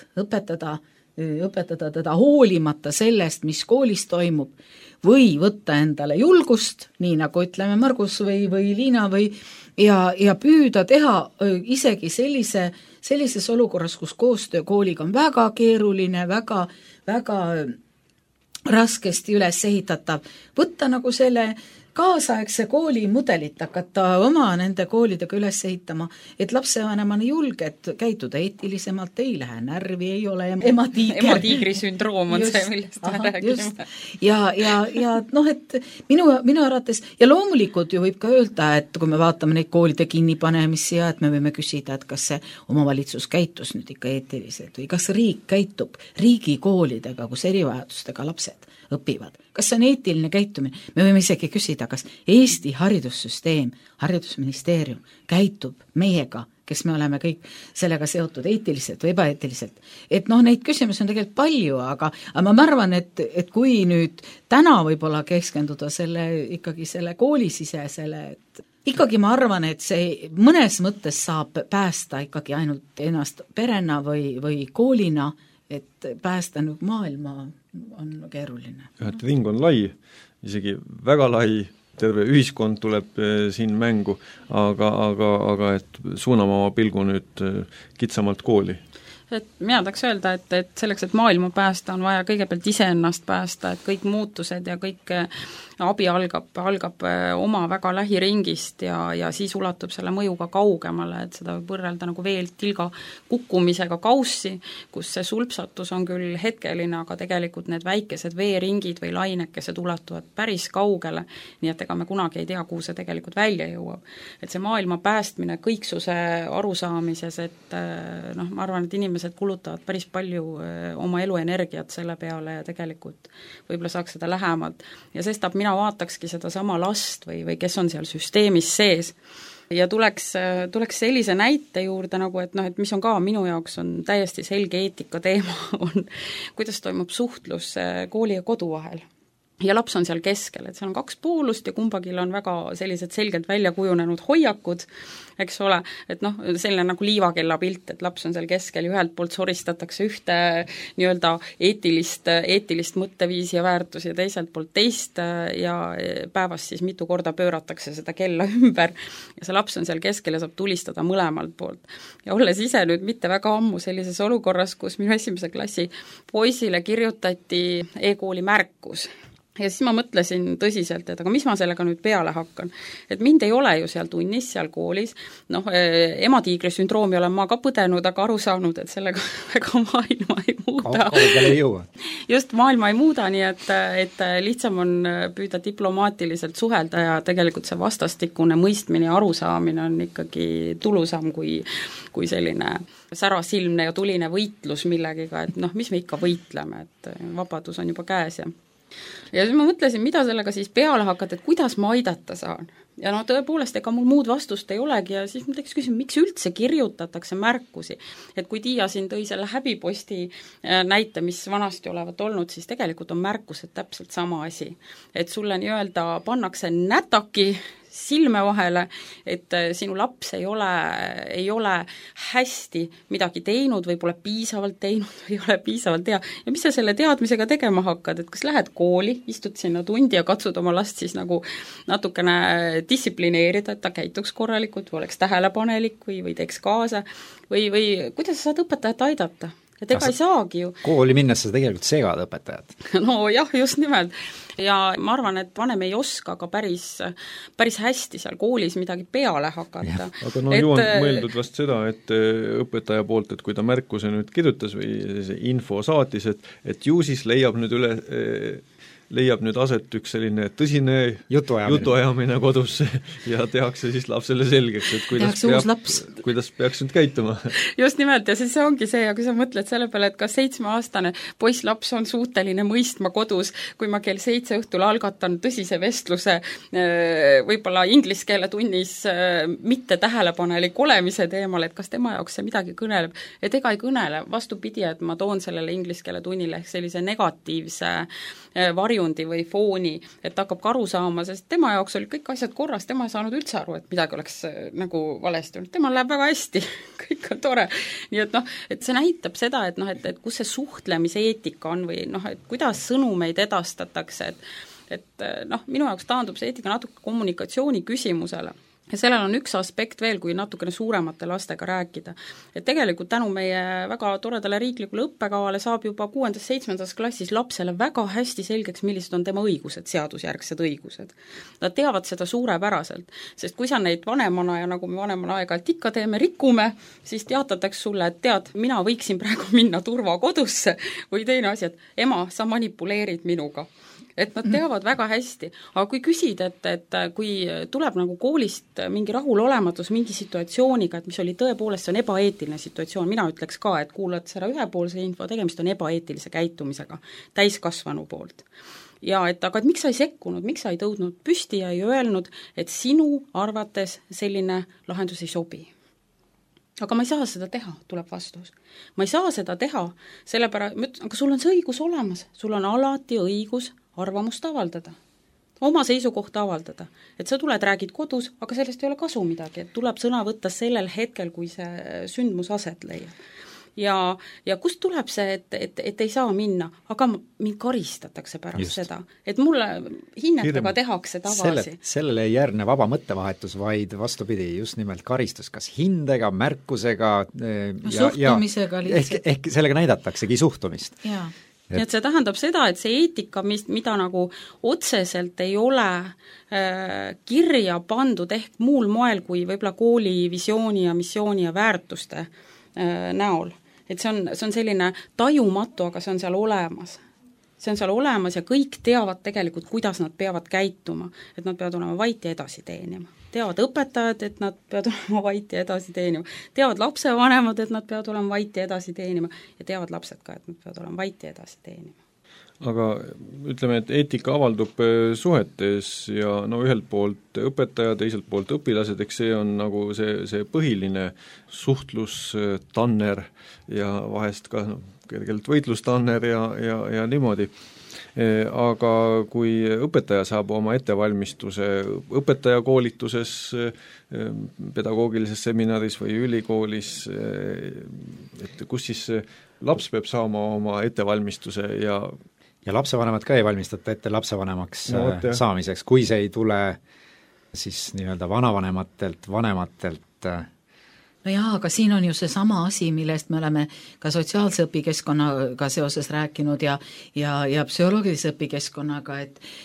õpetada teda hoolimata sellest, mis koolis toimub, või võtta endale julgust, nii nagu ütleme Margus või Liina ja püüda teha isegi sellises olukorras, kus koostöö kooliga on väga keeruline, väga raskesti üles ehitatav, võtta nagu selle kaasaegse kooli mudelit hakata oma nende koolidega üles ehitama, et lapsevanemana julged käituda eetilisemalt, ei lähe närvi, ei ole ematiigri sündroom on see, millest me räägime. Ja et minu arvates, ja loomulikult ju võib ka öelda, et kui me vaatame neid koolide kinnipanemisi ja et me võime küsida, et kas see omavalitsus käitus nüüd ikka eetiliselt või kas riik käitub riigikoolidega, kus erivajadustega lapsed õpivad. Kas see on eetiline käitumine? Me võime isegi küsida, kas Eesti haridussüsteem, haridusministeerium käitub meiega, kes me oleme kõik sellega seotud eetiliselt või ebaeetiliselt. Et neid küsimusi on tegelikult palju, aga ma arvan, et kui nüüd täna võib-olla keskenduda ikkagi selle koolisisesele, et ikkagi ma arvan, et see mõnes mõttes saab päästa ikkagi ainult ennast perena või koolina, et päästa nüüd maailma on keeruline. Et ring on lai, isegi väga lai, terve ühiskond tuleb siin mängu, aga et suuname oma pilgu nüüd kitsamalt kooli. Et mina tahaks öelda, et selleks, et maailma päästa, on vaja kõigepealt iseennast päästa, et kõik muutused ja kõik abi algab oma väga lähiringist ja siis ulatub selle mõjuga kaugemale, et seda võib võrrelda nagu veeltilga kukkumisega kaussi, kus see sulpsatus on küll hetkeline, aga tegelikult need väikesed veeringid või lainekesed ulatuvad päris kaugele, nii et ega me kunagi ei tea, kuhu see tegelikult välja jõuab. Et see maailma päästmine kõiksuse arusaamises, et ma arvan, et inimesed kulutavad päris palju oma eluenergiat selle peale ja tegelikult võib-olla saaks seda lähemalt. Ja sestap mina vaatakski seda sama last või kes on seal süsteemis sees ja tuleks sellise näite juurde nagu, et mis on ka minu jaoks on täiesti selge eetika teema, on kuidas toimub suhtlus kooli ja kodu vahel. ja laps on seal keskel, et seal on 2 poolust ja kumbagil on väga sellised selgelt välja kujunenud hoiakud, eks ole, et noh, selline nagu liivakella pilt, et laps on seal keskel ja ühelt poolt soristatakse ühte nii-öelda eetilist mõtteviisi ja väärtusi ja teiselt poolt teist ja päevas siis mitu korda pööratakse seda kella ümber ja see laps on seal keskel ja saab tulistada mõlemalt poolt. Ja olles ise nüüd mitte väga ammu sellises olukorras, kus minu 1. klassi poisile kirjutati e-kooli märkus, ja siis ma mõtlesin tõsiselt, et aga mis ma sellega nüüd peale hakkan. Et mind ei ole ju seal tunnis, seal koolis, noh, ematiigri sündroomi olen ma ka põdenud, aga aru saanud, et sellega väga maailma ei muuda. Just, maailma ei muuda, nii et lihtsam on püüda diplomaatiliselt suhelda ja tegelikult see vastastikune mõistmine ja arusaamine on ikkagi tulusam kui selline särasilmne ja tuline võitlus millegiga, et noh, mis me ikka võitleme, et vabadus on juba käes ja siis ma mõtlesin, mida sellega siis peale hakata, et kuidas ma aidata saan. Ja no tõepoolest, ega mul muud vastust ei olegi ja siis ma teeks küsin, miks üldse kirjutatakse märkusi. Et kui Tiia siin tõi selle häbiposti näite, mis vanasti olevat olnud, siis tegelikult on märkused täpselt sama asi. Et sulle nii-öelda pannakse nätaki silme vahele, et sinu laps ei ole hästi midagi teinud või pole piisavalt teinud või ei ole piisavalt hea. Ja mis sa selle teadmisega tegema hakkad, et kas lähed kooli, istud sinna tundi ja katsud oma last siis nagu natukene distsiplineerida, et ta käituks korralikult või oleks tähelepanelik või teeks kaasa või kuidas sa saad õpetajat aidata? Et ega ei saagi ju. Kooli minnes sa tegelikult segad õpetajat. No jah, just nimelt. Ja ma arvan, et vanem ei oska ka päris hästi seal koolis midagi peale hakata. Aga no ju on mõeldud vast seda, et õpetaja poolt, et kui ta märkuse nüüd kirjutas või see info saatis, et ju siis leiab nüüd aset üks selline tõsine jutuajamine kodus ja tehakse siis lapsele selgeks, et kuidas peaks nüüd käituma. Just nimelt, ja siis see ongi see, ja kui sa mõtled selle peale, et kas 7-aastane poisslaps on suuteline mõistma kodus, kui ma kell 7 õhtul algatan tõsise vestluse võib-olla inglise keele tunnis mitte tähelepanelik olemise teemal, et kas tema jaoks see midagi kõneleb, et ega ei kõnele, vastupidi, et ma toon sellele inglise keele tunnile ehk sellise negatiivse varjundi või fooni, et hakkab ka aru saama, sest tema jaoks olid kõik asjad korras, tema ei saanud üldse aru, et midagi oleks nagu valesti olnud, temal läheb väga hästi, kõik on tore. Nii et noh, et see näitab seda, et noh, et kus see suhtlemiseetika on või noh, et kuidas sõnumeid edastatakse, et noh, minu jaoks taandub see eetika natuke kommunikatsiooni küsimusele. Ja sellel on üks aspekt veel, kui natukene suuremate lastega rääkida. Et tegelikult tänu meie väga toredale riiklikule õppekavale saab juba 6.-7. klassis lapsele väga hästi selgeks, millised on tema õigused, seadusjärgsed õigused. Nad teavad seda suurepäraselt, sest kui sa neid vanemana ja nagu me vanemana aeg-ajalt ikka teeme, rikume, siis teatatakse sulle, et tead, mina võiksin praegu minna turvakodusse või teine asi, et ema, sa manipuleerid minuga. Et nad teavad väga hästi, aga kui küsid, et kui tuleb nagu koolist mingi rahulolematus mingi situatsiooniga, et mis oli tõepoolest, see on ebaeetiline situatsioon, mina ütleks ka, et kuulad seda ühepoolse info, tegemist on ebaeetilise käitumisega täiskasvanu poolt. Ja et aga et miks sa ei sekkunud, miks sa ei tõudnud püsti ja ei öelnud, et sinu arvates selline lahendus ei sobi. Aga ma ei saa seda teha, tuleb vastus. Ma ei saa seda teha, sellepärast, aga sul on see õigus olemas, sul on alati õigus arvamust avaldada, oma seisukohta avaldada. Et sa tuled, räägid kodus, aga sellest ei ole kasu midagi, et tuleb sõna võtta sellel hetkel, kui see sündmus aset leiab. Ja kust tuleb see, et ei saa minna, aga mind karistatakse pärast just seda, et mulle hinnetega tehakse tagasi. Sellele ei järgne vaba mõttevahetus, vaid vastupidi, just nimelt karistus, kas hindega, märkusega suhtumisega lihtsalt. Ehk sellega näidataksegi suhtumist. Jaa. Nii et see tähendab seda, et see eetika, mida nagu otseselt ei ole kirja pandud ehk muul moel kui võib-olla kooli visiooni ja missiooni ja väärtuste näol, et see on selline tajumatu, aga see on seal olemas. See on seal olemas ja kõik teavad tegelikult, kuidas nad peavad käituma, et nad peavad olema vait ja edasi teenima. Teavad õpetajad, et nad peavad olema vait ja edasi teenima. Teavad lapsevanemad, et nad peavad olema vait ja edasi teenima. Ja teavad lapsed ka, et nad peavad olema vait ja edasi teenima. Aga ütleme, et eetika avaldub suhetes ja no ühelt poolt õpetaja, teiselt poolt õpilased, eks see on nagu see põhiline suhtlustanner ja vahest ka kergelt võitlustanner ja niimoodi. Aga kui õpetaja saab oma ettevalmistuse õpetajakoolituses, pedagoogilises seminaris või ülikoolis, et kus siis laps peab saama oma ettevalmistuse ja lapsevanemad ka ei valmistata ette lapsevanemaks saamiseks, kui see ei tule siis nii-öelda vanavanematelt, vanematelt. No jaa, aga siin on ju see sama asi, millest me oleme ka sotsiaalse õpikeskkonnaga seoses rääkinud ja psühholoogilise õpikeskkonnaga,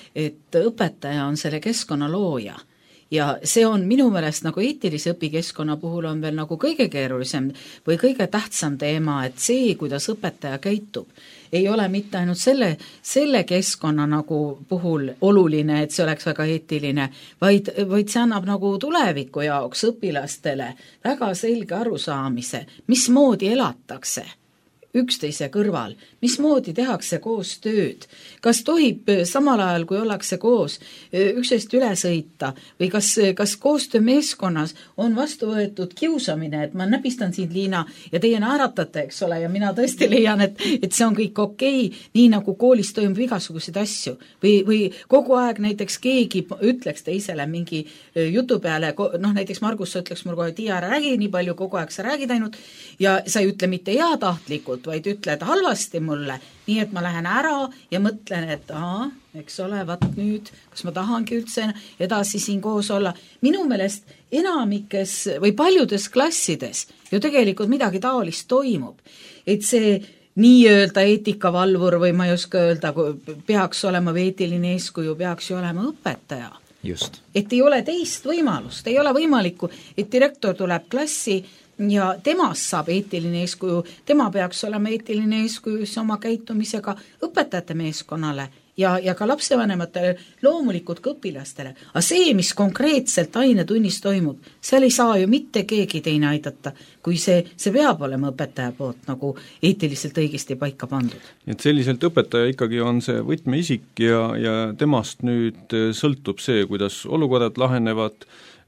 et õpetaja on selle keskkonna looja. Ja see on minu meelest nagu eetilise õpikeskkonna puhul on veel nagu kõige keerulisem või kõige tähtsam teema, et see, kuidas õpetaja käitub, ei ole mitte ainult selle keskkonna nagu puhul oluline, et see oleks väga eetiline, vaid see annab nagu tuleviku jaoks õpilastele väga selge arusaamise, mismoodi elatakse üksteise kõrval, mismoodi tehakse koos tööd, kas tohib samal ajal, kui ollakse koos, üksteist üle sõita või kas koostöö meeskonnas on vastu võetud kiusamine, et ma näpistan sind, Liina, ja teie naeratate, eks ole, ja mina tõesti leian, et see on kõik okei, nii nagu koolis toimub igasuguseid asju või kogu aeg näiteks keegi ütleks teisele mingi jutu peale, näiteks Margus, sa ütleks mul kohe, Tiia, ära räägi nii palju, kogu aeg sa räägid ainult ja sa ei ütle mitte heatahtlikult, vaid ütled halvasti mulle, nii et ma lähen ära ja mõtlen, et eks ole, vaat nüüd, kas ma tahangi üldse edasi siin koos olla. Minu meelest enamikes või paljudes klassides ju tegelikult midagi taolist toimub, et see nii-öelda eetikavalvur või ma ei oska öelda, peaks olema või eetiline eeskuju, peaks ju olema õpetaja. Just. Et ei ole teist võimalust, ei ole võimalikku, et direktor tuleb klassi ja temast saab eetiline eeskuju, tema peaks olema eetiline eeskuju oma käitumisega õpetajate meeskonnale ja ka lapsevanematele, loomulikult ka õpilastele. Aga see, mis konkreetselt ainetunnis toimub, seal ei saa ju mitte keegi teine aidata, kui see peab olema õpetaja poolt nagu eetiliselt õigesti paika pandud. Et selliselt õpetaja ikkagi on see võtmeisik ja temast nüüd sõltub see, kuidas olukorrad lahenevad,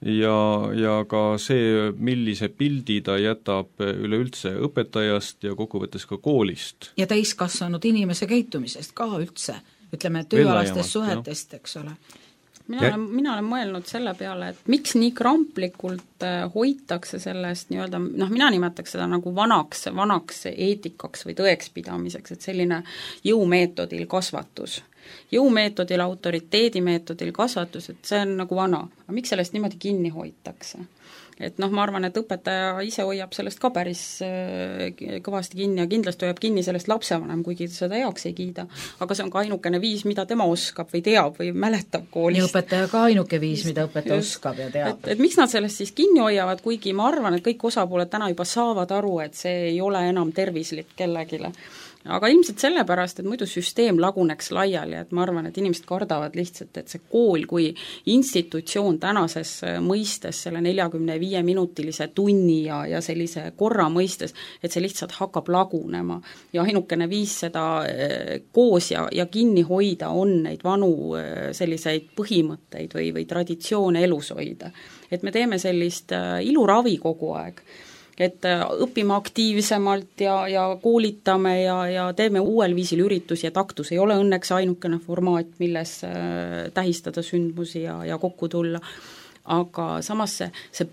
ja ka see, millise pildi ta jätab üleüldse õpetajast ja kokkuvõttes ka koolist. Ja täiskasvanud inimese käitumisest ka üldse, ütleme tööalastest suhetest, eks ole. Mina olen mõelnud selle peale, et miks nii kramplikult hoitakse sellest nii-öelda, mina nimetaks seda nagu vanaks eetikaks või tõekspidamiseks, et selline jõumeetodil kasvatus. Jõumeetodil, autoriteedimeetodil kasvatus, et see on nagu vana. Aga miks sellest niimoodi kinni hoitakse? Et ma arvan, et õpetaja ise hoiab sellest ka päris kõvasti kinni ja kindlasti hoiab kinni sellest lapsevanem, kuigi seda heaks ei kiida. Aga see on ka ainukene viis, mida tema oskab või teab või mäletab koolist. Ja õpetaja ka ainuke viis, mida õpetaja oskab ja teab. Et miks nad sellest siis kinni hoiavad, kuigi ma arvan, et kõik osapooled täna juba saavad aru, et see ei ole enam tervislik kellegile. Aga ilmselt sellepärast, et muidu süsteem laguneks laiali, et ma arvan, et inimesed kardavad lihtsalt, et see kool kui institutsioon tänases mõistes, selle 45-minutilise tunni ja sellise korra mõistes, et see lihtsalt hakkab lagunema. Ja ainukene viis seda koos ja kinni hoida on neid vanu selliseid põhimõtteid või traditsioone elus hoida. Et me teeme sellist iluravi kogu aeg. Et õpime aktiivsemalt ja koolitame ja teeme uuel viisil üritusi, et aktus ei ole õnneks ainukene formaat, milles tähistada sündmusi ja kokku tulla. Aga samas see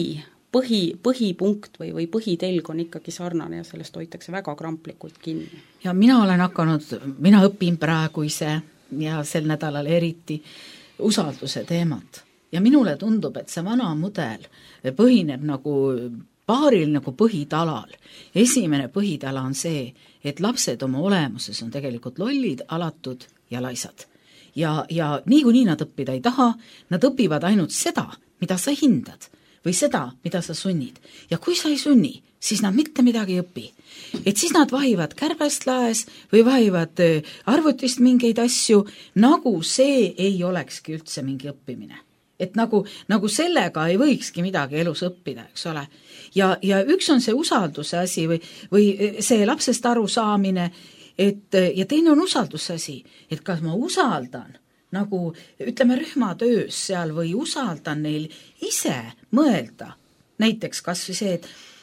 põhipunkt või põhitelg on ikkagi sarnane ja sellest hoitakse väga kramplikult kinni. Ja mina õpin praegu ise ja sel nädalal eriti usalduse teemat. Ja minule tundub, et see vana mudel põhineb nagu paaril nagu põhitalal. Esimene põhitala on see, et lapsed oma olemuses on tegelikult lollid, alatud ja laisad. Ja niikuinii nad õppida ei taha, nad õpivad ainult seda, mida sa hindad või seda, mida sa sunnid. Ja kui sa ei sunni, siis nad mitte midagi ei õpi. Et siis nad vahivad kärbest laes või vahivad arvutist mingeid asju, nagu see ei olekski üldse mingi õppimine. Et nagu sellega ei võikski midagi elus õppida, eks ole. Ja üks on see usalduse asi või see lapsest aru saamine, ja teine on usalduse asi, et kas ma usaldan nagu ütleme rühmatöös seal või usaldan neil ise mõelda. Näiteks kas või see,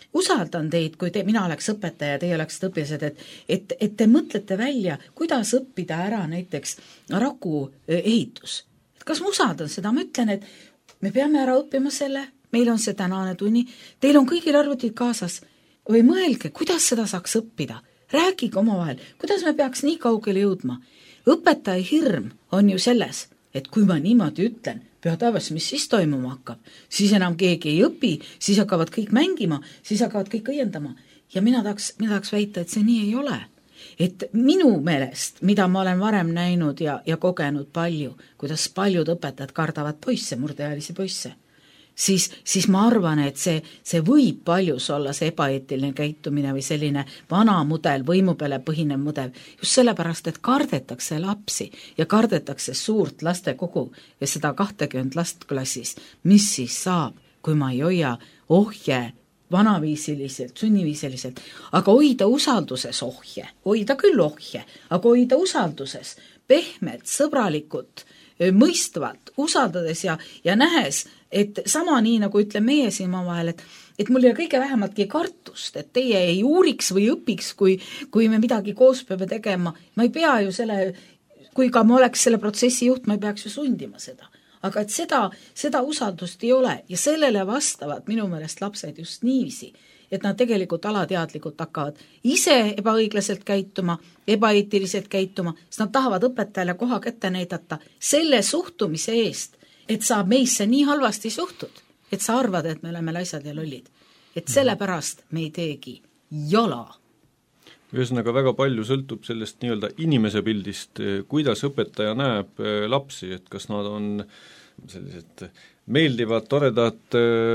usaldan teid, kui mina oleks õpetaja ja teie oleksite õpilased, et te mõtlete välja, kuidas õppida ära näiteks raku ehitus. Kas ma usaldan seda? Ma ütlen, et me peame ära õppima selle, meil on see tänane tunni, teil on kõigil arvutid kaasas või mõelge, kuidas seda saaks õppida. Rääkige omavahel, kuidas me peaks nii kaugele jõudma. Õpetaja hirm on ju selles, et kui ma niimoodi ütlen, püha taevas, mis siis toimuma hakkab, siis enam keegi ei õpi, siis hakkavad kõik mängima, siis hakkavad kõik õiendama. Ja mina tahaks väita, et see nii ei ole. Et minu meelest, mida ma olen varem näinud ja kogenud palju, kuidas paljud õpetajad kardavad poisse, murdeealisi poisse, siis ma arvan, et see võib paljus olla see ebaeetiline käitumine või selline vana mudel, võimu peale põhinev mudel, just sellepärast, et kardetakse lapsi ja kardetakse suurt lastekogu ja seda 20 last klassis. Mis siis saab, kui ma ei hoia ohje vanaviisiliselt, sunniviisiliselt, aga hoida usalduses ohje, hoida küll ohje, aga hoida usalduses, pehmelt, sõbralikult, mõistvalt, usaldades ja nähes, et sama nii, nagu ütlen meie siin vahel, et mul ei ole kõige vähematki kartust, et teie ei uuriks või õpiks, kui me midagi koos peame tegema. Ma ei pea ju kui ka ma oleks selle protsessi juht, ma ei peaks ju sundima seda. Aga et seda usaldust ei ole ja sellele vastavad minu meelest lapsed just niiviisi, et nad tegelikult alateadlikult hakkavad ise ebaõiglaselt käituma, ebaeetiliselt käituma, sest nad tahavad õpetajale koha kätte näidata selle suhtumise eest, et sa meisse nii halvasti suhtud, et sa arvad, et me oleme laisad ja lollid. Et sellepärast me ei teegi jala. Ühesõnaga väga palju sõltub sellest nii-öelda inimese pildist, kuidas õpetaja näeb lapsi, et kas nad on sellised meeldivad, toredad,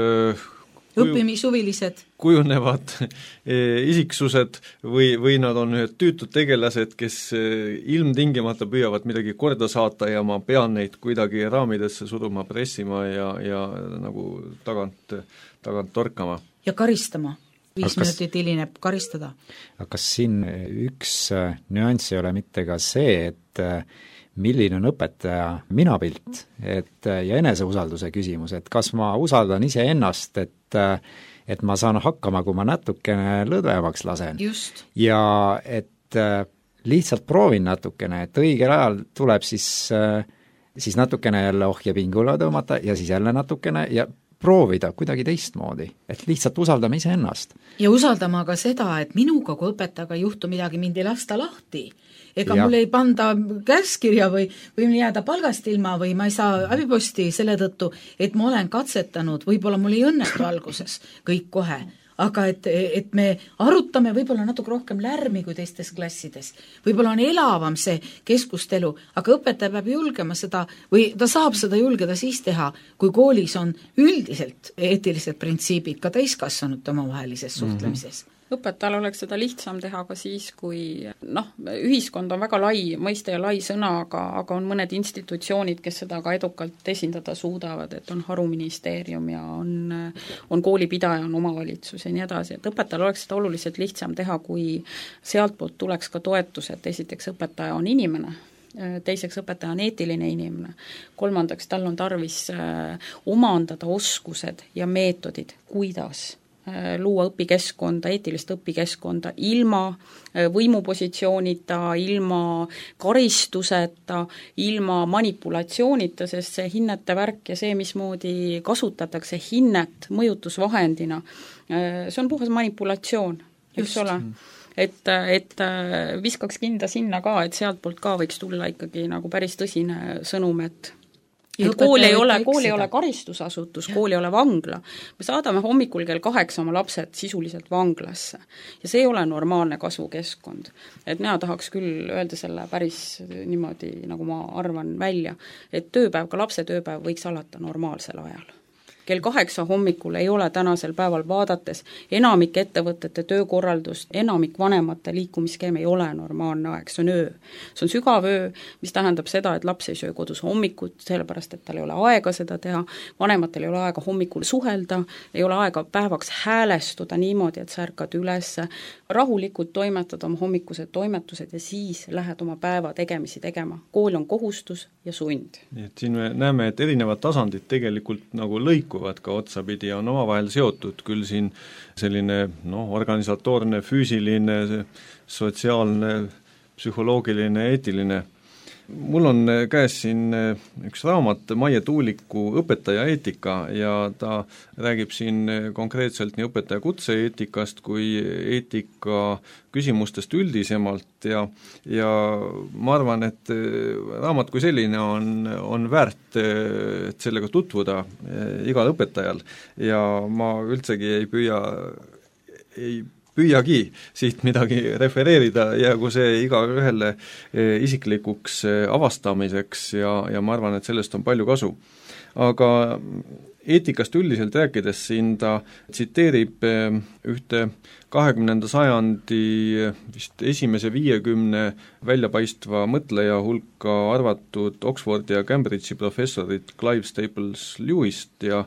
õppimishuvilised, kujunevad isiksused või nad on ühed tüütud tegelased, kes ilmtingimata püüavad midagi korda saata ja ma pean neid kuidagi raamidesse suruma, pressima ja nagu tagant torkama. Ja karistama. 5 minutit hilineb karistada. Aga kas siin üks nüanss ei ole mitte ka see, et milline on õpetaja minapilt ja eneseusalduse küsimus, et kas ma usaldan ise ennast, et ma saan hakkama, kui ma natukene lõdvemaks lasen. Just. Ja et lihtsalt proovin natukene, et õigel ajal tuleb siis natukene jälle ohje pingule tõmmata ja siis jälle natukene ja proovida kuidagi teistmoodi, et lihtsalt usaldame ise ennast. Ja usaldama ka seda, et minuga kui õpetajaga ei juhtu midagi, mind ei lasta lahti. Ega mul ei panda käskirja või mul jääda palgast ilma või ma ei saa abiposti selle tõttu, et ma olen katsetanud, võib-olla mul ei õnnestu alguses kõik kohe, aga et me arutame võib-olla natuke rohkem lärmi kui teistes klassides. Võib-olla on elavam see keskustelu, aga õpetaja peab julgema seda või ta saab seda julgeda siis teha, kui koolis on üldiselt eetilised printsiibid ka täiskasvanute omavahelises suhtlemises. Õpetajal oleks seda lihtsam teha ka siis, kui ühiskond on väga lai mõiste ja lai sõna, aga on mõned institutsioonid, kes seda ka edukalt esindada suudavad, et on haruministeerium ja on koolipidaja, on omavalitsus ja nii edasi, et õpetajal oleks seda oluliselt lihtsam teha, kui sealtpoolt tuleks ka toetus, et esiteks õpetaja on inimene, teiseks õpetaja on eetiline inimene, kolmandaks tal on tarvis omandada oskused ja meetodid, kuidas luua õpikeskkonda, eetilist õpikeskkonda ilma võimupositsioonita, ilma karistuseta, ilma manipulatsioonita, sest see hinnete värk ja see, mismoodi kasutatakse hinnet mõjutusvahendina, see on puhas manipulatsioon, eks ole. Et viskaks kinda sinna ka, et sealtpoolt ka võiks tulla ikkagi nagu päris tõsine sõnum, et kool ei ole karistusasutus, kool ei ole vangla. Me saadame hommikul kell 8 oma lapsed sisuliselt vanglasse ja see ei ole normaalne kasvukeskkond. Et mina tahaks küll öelda selle päris niimoodi, nagu ma arvan välja, et tööpäev, ka lapse tööpäev võiks alata normaalsel ajal. Kell 8 hommikul ei ole tänasel päeval vaadates enamik ettevõtete töökorraldust, enamik vanemate liikumiskeem ei ole normaalne aeg, see on öö. See on sügav öö, mis tähendab seda, et laps ei söö kodus hommikut, sellepärast et tal ei ole aega seda teha, vanematel ei ole aega hommikul suhelda, ei ole aega päevaks häälestuda niimoodi, et sa ärkad üles, rahulikult toimetada oma hommikused toimetused ja siis lähed oma päeva tegemisi tegema. Kool on kohustus ja sund. Nii et siin me näeme, et erinevad tasandid tegelikult nagu lõikuvad liiguvad ka otsapidi ja on omavahel seotud, küll siin selline organisatoorne, füüsiline, sotsiaalne, psühholoogiline, eetiline. Mul on käes siin üks raamat Maie Tuuliku õpetaja eetika ja ta räägib siin konkreetselt nii õpetaja kutse-eetikast kui eetika küsimustest üldisemalt ja ma arvan, et raamat kui selline on väärt, et sellega tutvuda igal õpetajal ja ma üldsegi ei püüagi siit midagi refereerida, jäägu see igaühele isiklikuks avastamiseks ja ma arvan, et sellest on palju kasu. Aga eetikast üldiselt rääkides siin ta tsiteerib ühte 20. sajandi vist esimese 50 väljapaistva mõtleja hulka arvatud Oxfordi ja Cambridge'i professorit Clive Staples Lewist ja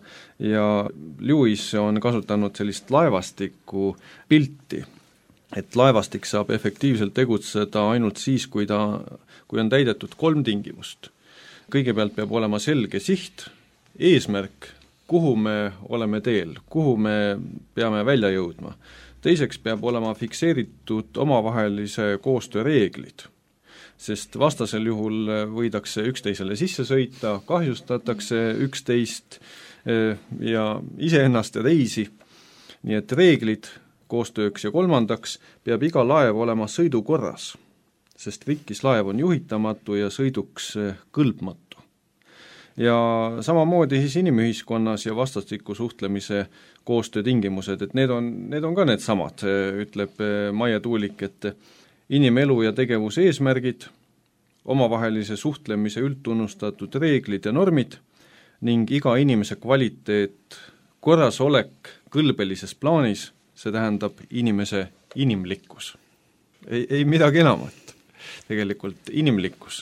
Lewis on kasutanud sellist laevastiku pilti, et laevastik saab efektiivselt tegutseda ainult siis, kui on täidetud 3 tingimust. Kõigepealt peab olema selge siht, eesmärk, kuhu me oleme teel, kuhu me peame välja jõudma. Teiseks peab olema fikseeritud omavahelise koostöö reeglid, sest vastasel juhul võidakse üksteisele sisse sõita, kahjustatakse üksteist ja iseennast ja teisi. Nii et reeglid koostööks ja kolmandaks peab iga laev olema sõidukorras, sest rikkis laev on juhitamatu ja sõiduks kõlbmatu. Ja samamoodi siis inimühiskonnas ja vastastiku suhtlemise koostöötingimused, et need on ka need samad, ütleb Maie Tuulik, et inimelu ja tegevuse eesmärgid, omavahelise suhtlemise üldtunnustatud reeglid ja normid ning iga inimese kvaliteet, korrasolek kõlbelises plaanis, see tähendab inimese inimlikkus. Ei midagi enamat, tegelikult inimlikkus.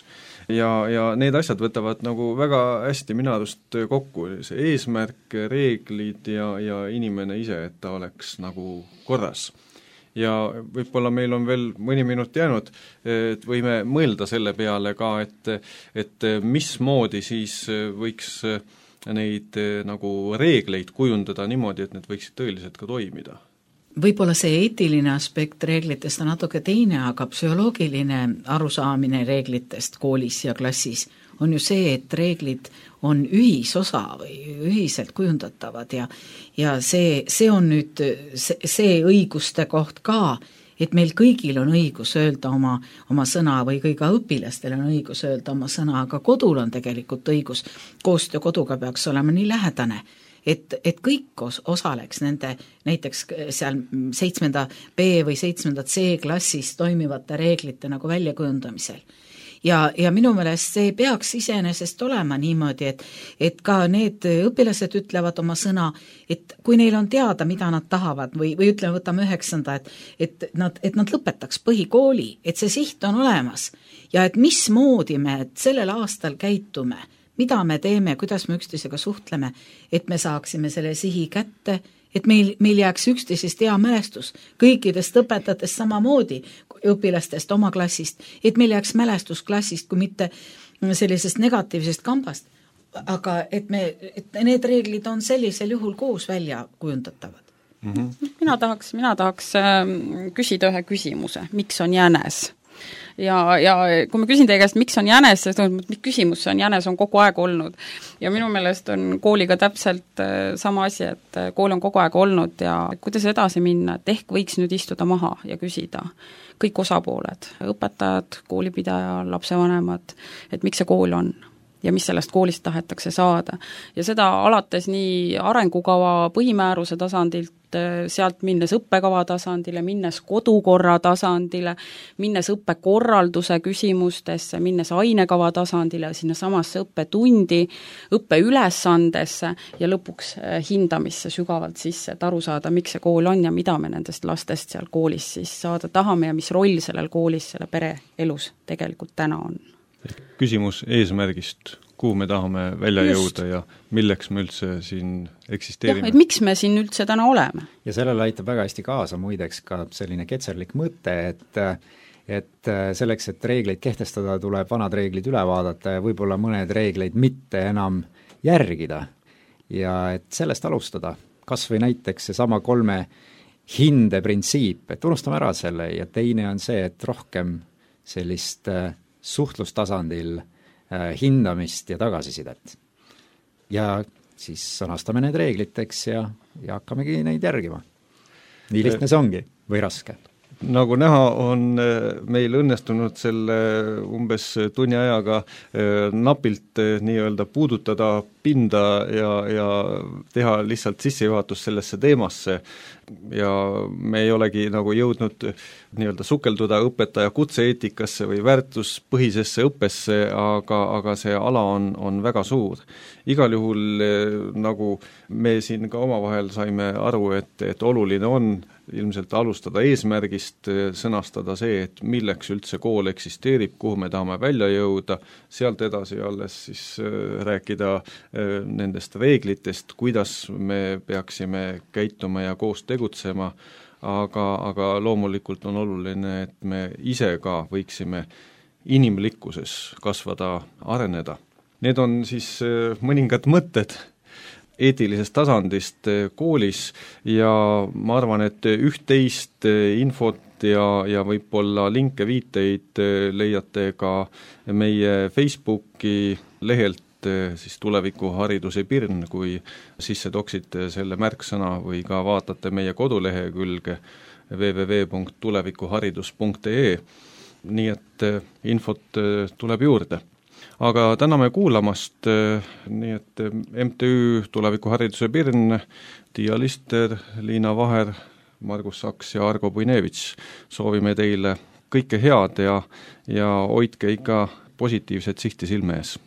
Ja need asjad võtavad nagu väga hästi minu arust kokku, see eesmärk, reeglid ja inimene ise, et ta oleks nagu korras. Ja võib-olla meil on veel mõni minut jäänud, et võime mõelda selle peale ka, et mismoodi siis võiks neid nagu reegleid kujundada niimoodi, et need võiksid tõeliselt ka toimida. Võib-olla see eetiline aspekt reeglitest on natuke teine, aga psühholoogiline arusaamine reeglitest koolis ja klassis on ju see, et reeglid on ühisosa või ühiselt kujundatavad ja see on nüüd see õiguste koht ka, et meil kõigil on õigus öelda oma sõna või kõiga õpilastel on õigus öelda oma sõna, aga kodul on tegelikult õigus, koostöö koduga peaks olema nii lähedane, et kõik osaleks nende näiteks seal 7. B või 7. C klassis toimivate reeglite nagu väljakujundamisel. Ja minu meelest see peaks iseenesest olema niimoodi, et ka need õpilased ütlevad oma sõna, et kui neil on teada, mida nad tahavad või ütleme, võtame 9. et nad lõpetaks põhikooli, et see siht on olemas ja et mismoodi me sellel aastal käitume, mida me teeme, kuidas me üksteisega suhtleme, et me saaksime selle sihi kätte, et meil jääks üksteisest hea mälestus, kõikidest õpetajatest samamoodi, õpilastest oma klassist, et meil jääks mälestus klassist, kui mitte sellisest negatiivsest kambast, aga et need reeglid on sellisel juhul koos välja kujundatavad. Mm-hmm. Mina tahaks küsida ühe küsimuse, miks on jänes? Ja kui ma küsin teie käest, miks on jänes, mis küsimus see on, jänes on kogu aeg olnud. Ja minu meelest on kooliga täpselt sama asi, et kool on kogu aeg olnud ja kuidas edasi minna, et ehk võiks nüüd istuda maha ja küsida kõik osapooled, õpetajad, koolipidaja, lapsevanemad, et miks see kool on ja mis sellest koolist tahetakse saada. Ja seda alates nii arengukava põhimääruse tasandilt, sealt minnes õppekava tasandile, minnes kodukorra tasandile, minnes õppekorralduse küsimustesse, minnes ainekava tasandile, sinna samasse õppetundi, õppeülesandesse ja lõpuks hindamisse sügavalt sisse, et aru saada, miks see kool on ja mida me nendest lastest seal koolis siis saada tahame ja mis roll sellel koolis, selle pere elus tegelikult täna on. Küsimus eesmärgist, kuhu me tahame välja jõuda ja milleks me üldse siin eksisteerime. Jah, et miks me siin üldse täna oleme. Ja sellele aitab väga hästi kaasa muideks ka selline ketserlik mõte, et selleks, et reegleid kehtestada, tuleb vanad reeglid üle vaadata ja võib-olla mõned reegleid mitte enam järgida. ja et sellest alustada, kas või näiteks seesama 3 hinde printsiip, et unustame ära selle, ja teine on see, et rohkem sellist suhtlustasandil hindamist ja tagasisidet. Ja siis sõnastame need reegliteks ja hakkamegi neid järgima. Nii lihtne see ongi või raske? Nagu näha, on meil õnnestunud selle umbes tunni ajaga napilt nii-öelda puudutada pinda ja teha lihtsalt sissejuhatus sellesse teemasse ja me ei olegi nagu jõudnud nii-öelda sukelduda õpetaja kutse-eetikasse või väärtuspõhisesse õppesse, aga see ala on väga suur. Igal juhul nagu me siin ka omavahel saime aru, et oluline on ilmselt alustada eesmärgist, sõnastada see, et milleks üldse kool eksisteerib, kuhu me tahame välja jõuda, sealt edasi alles siis rääkida nendest reeglitest, kuidas me peaksime käituma ja koos tegutsema, aga loomulikult on oluline, et me ise ka võiksime inimlikkuses kasvada, areneda. Need on siis mõningad mõtted eetilisest tasandist koolis ja ma arvan, et üht-teist infot ja võib-olla linke, viiteid leiate ka meie Facebooki lehelt siis Tulevikuhariduse Pirn, kui sisse toksite selle märksõna või ka vaatate meie kodulehekülge www.tulevikuharidus.ee, nii et infot tuleb juurde. Aga täname kuulamast, nii et MTÜ Tulevikuhariduse Pirn, Tiia Lister, Liina Vaher, Margus Saks ja Argo Puinevits. Soovime teile kõike head ja hoidke ikka positiivset sihti silme ees.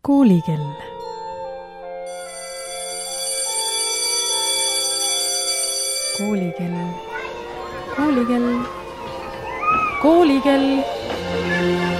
Koolikell. Koolikell. Koolikell. Koolikell.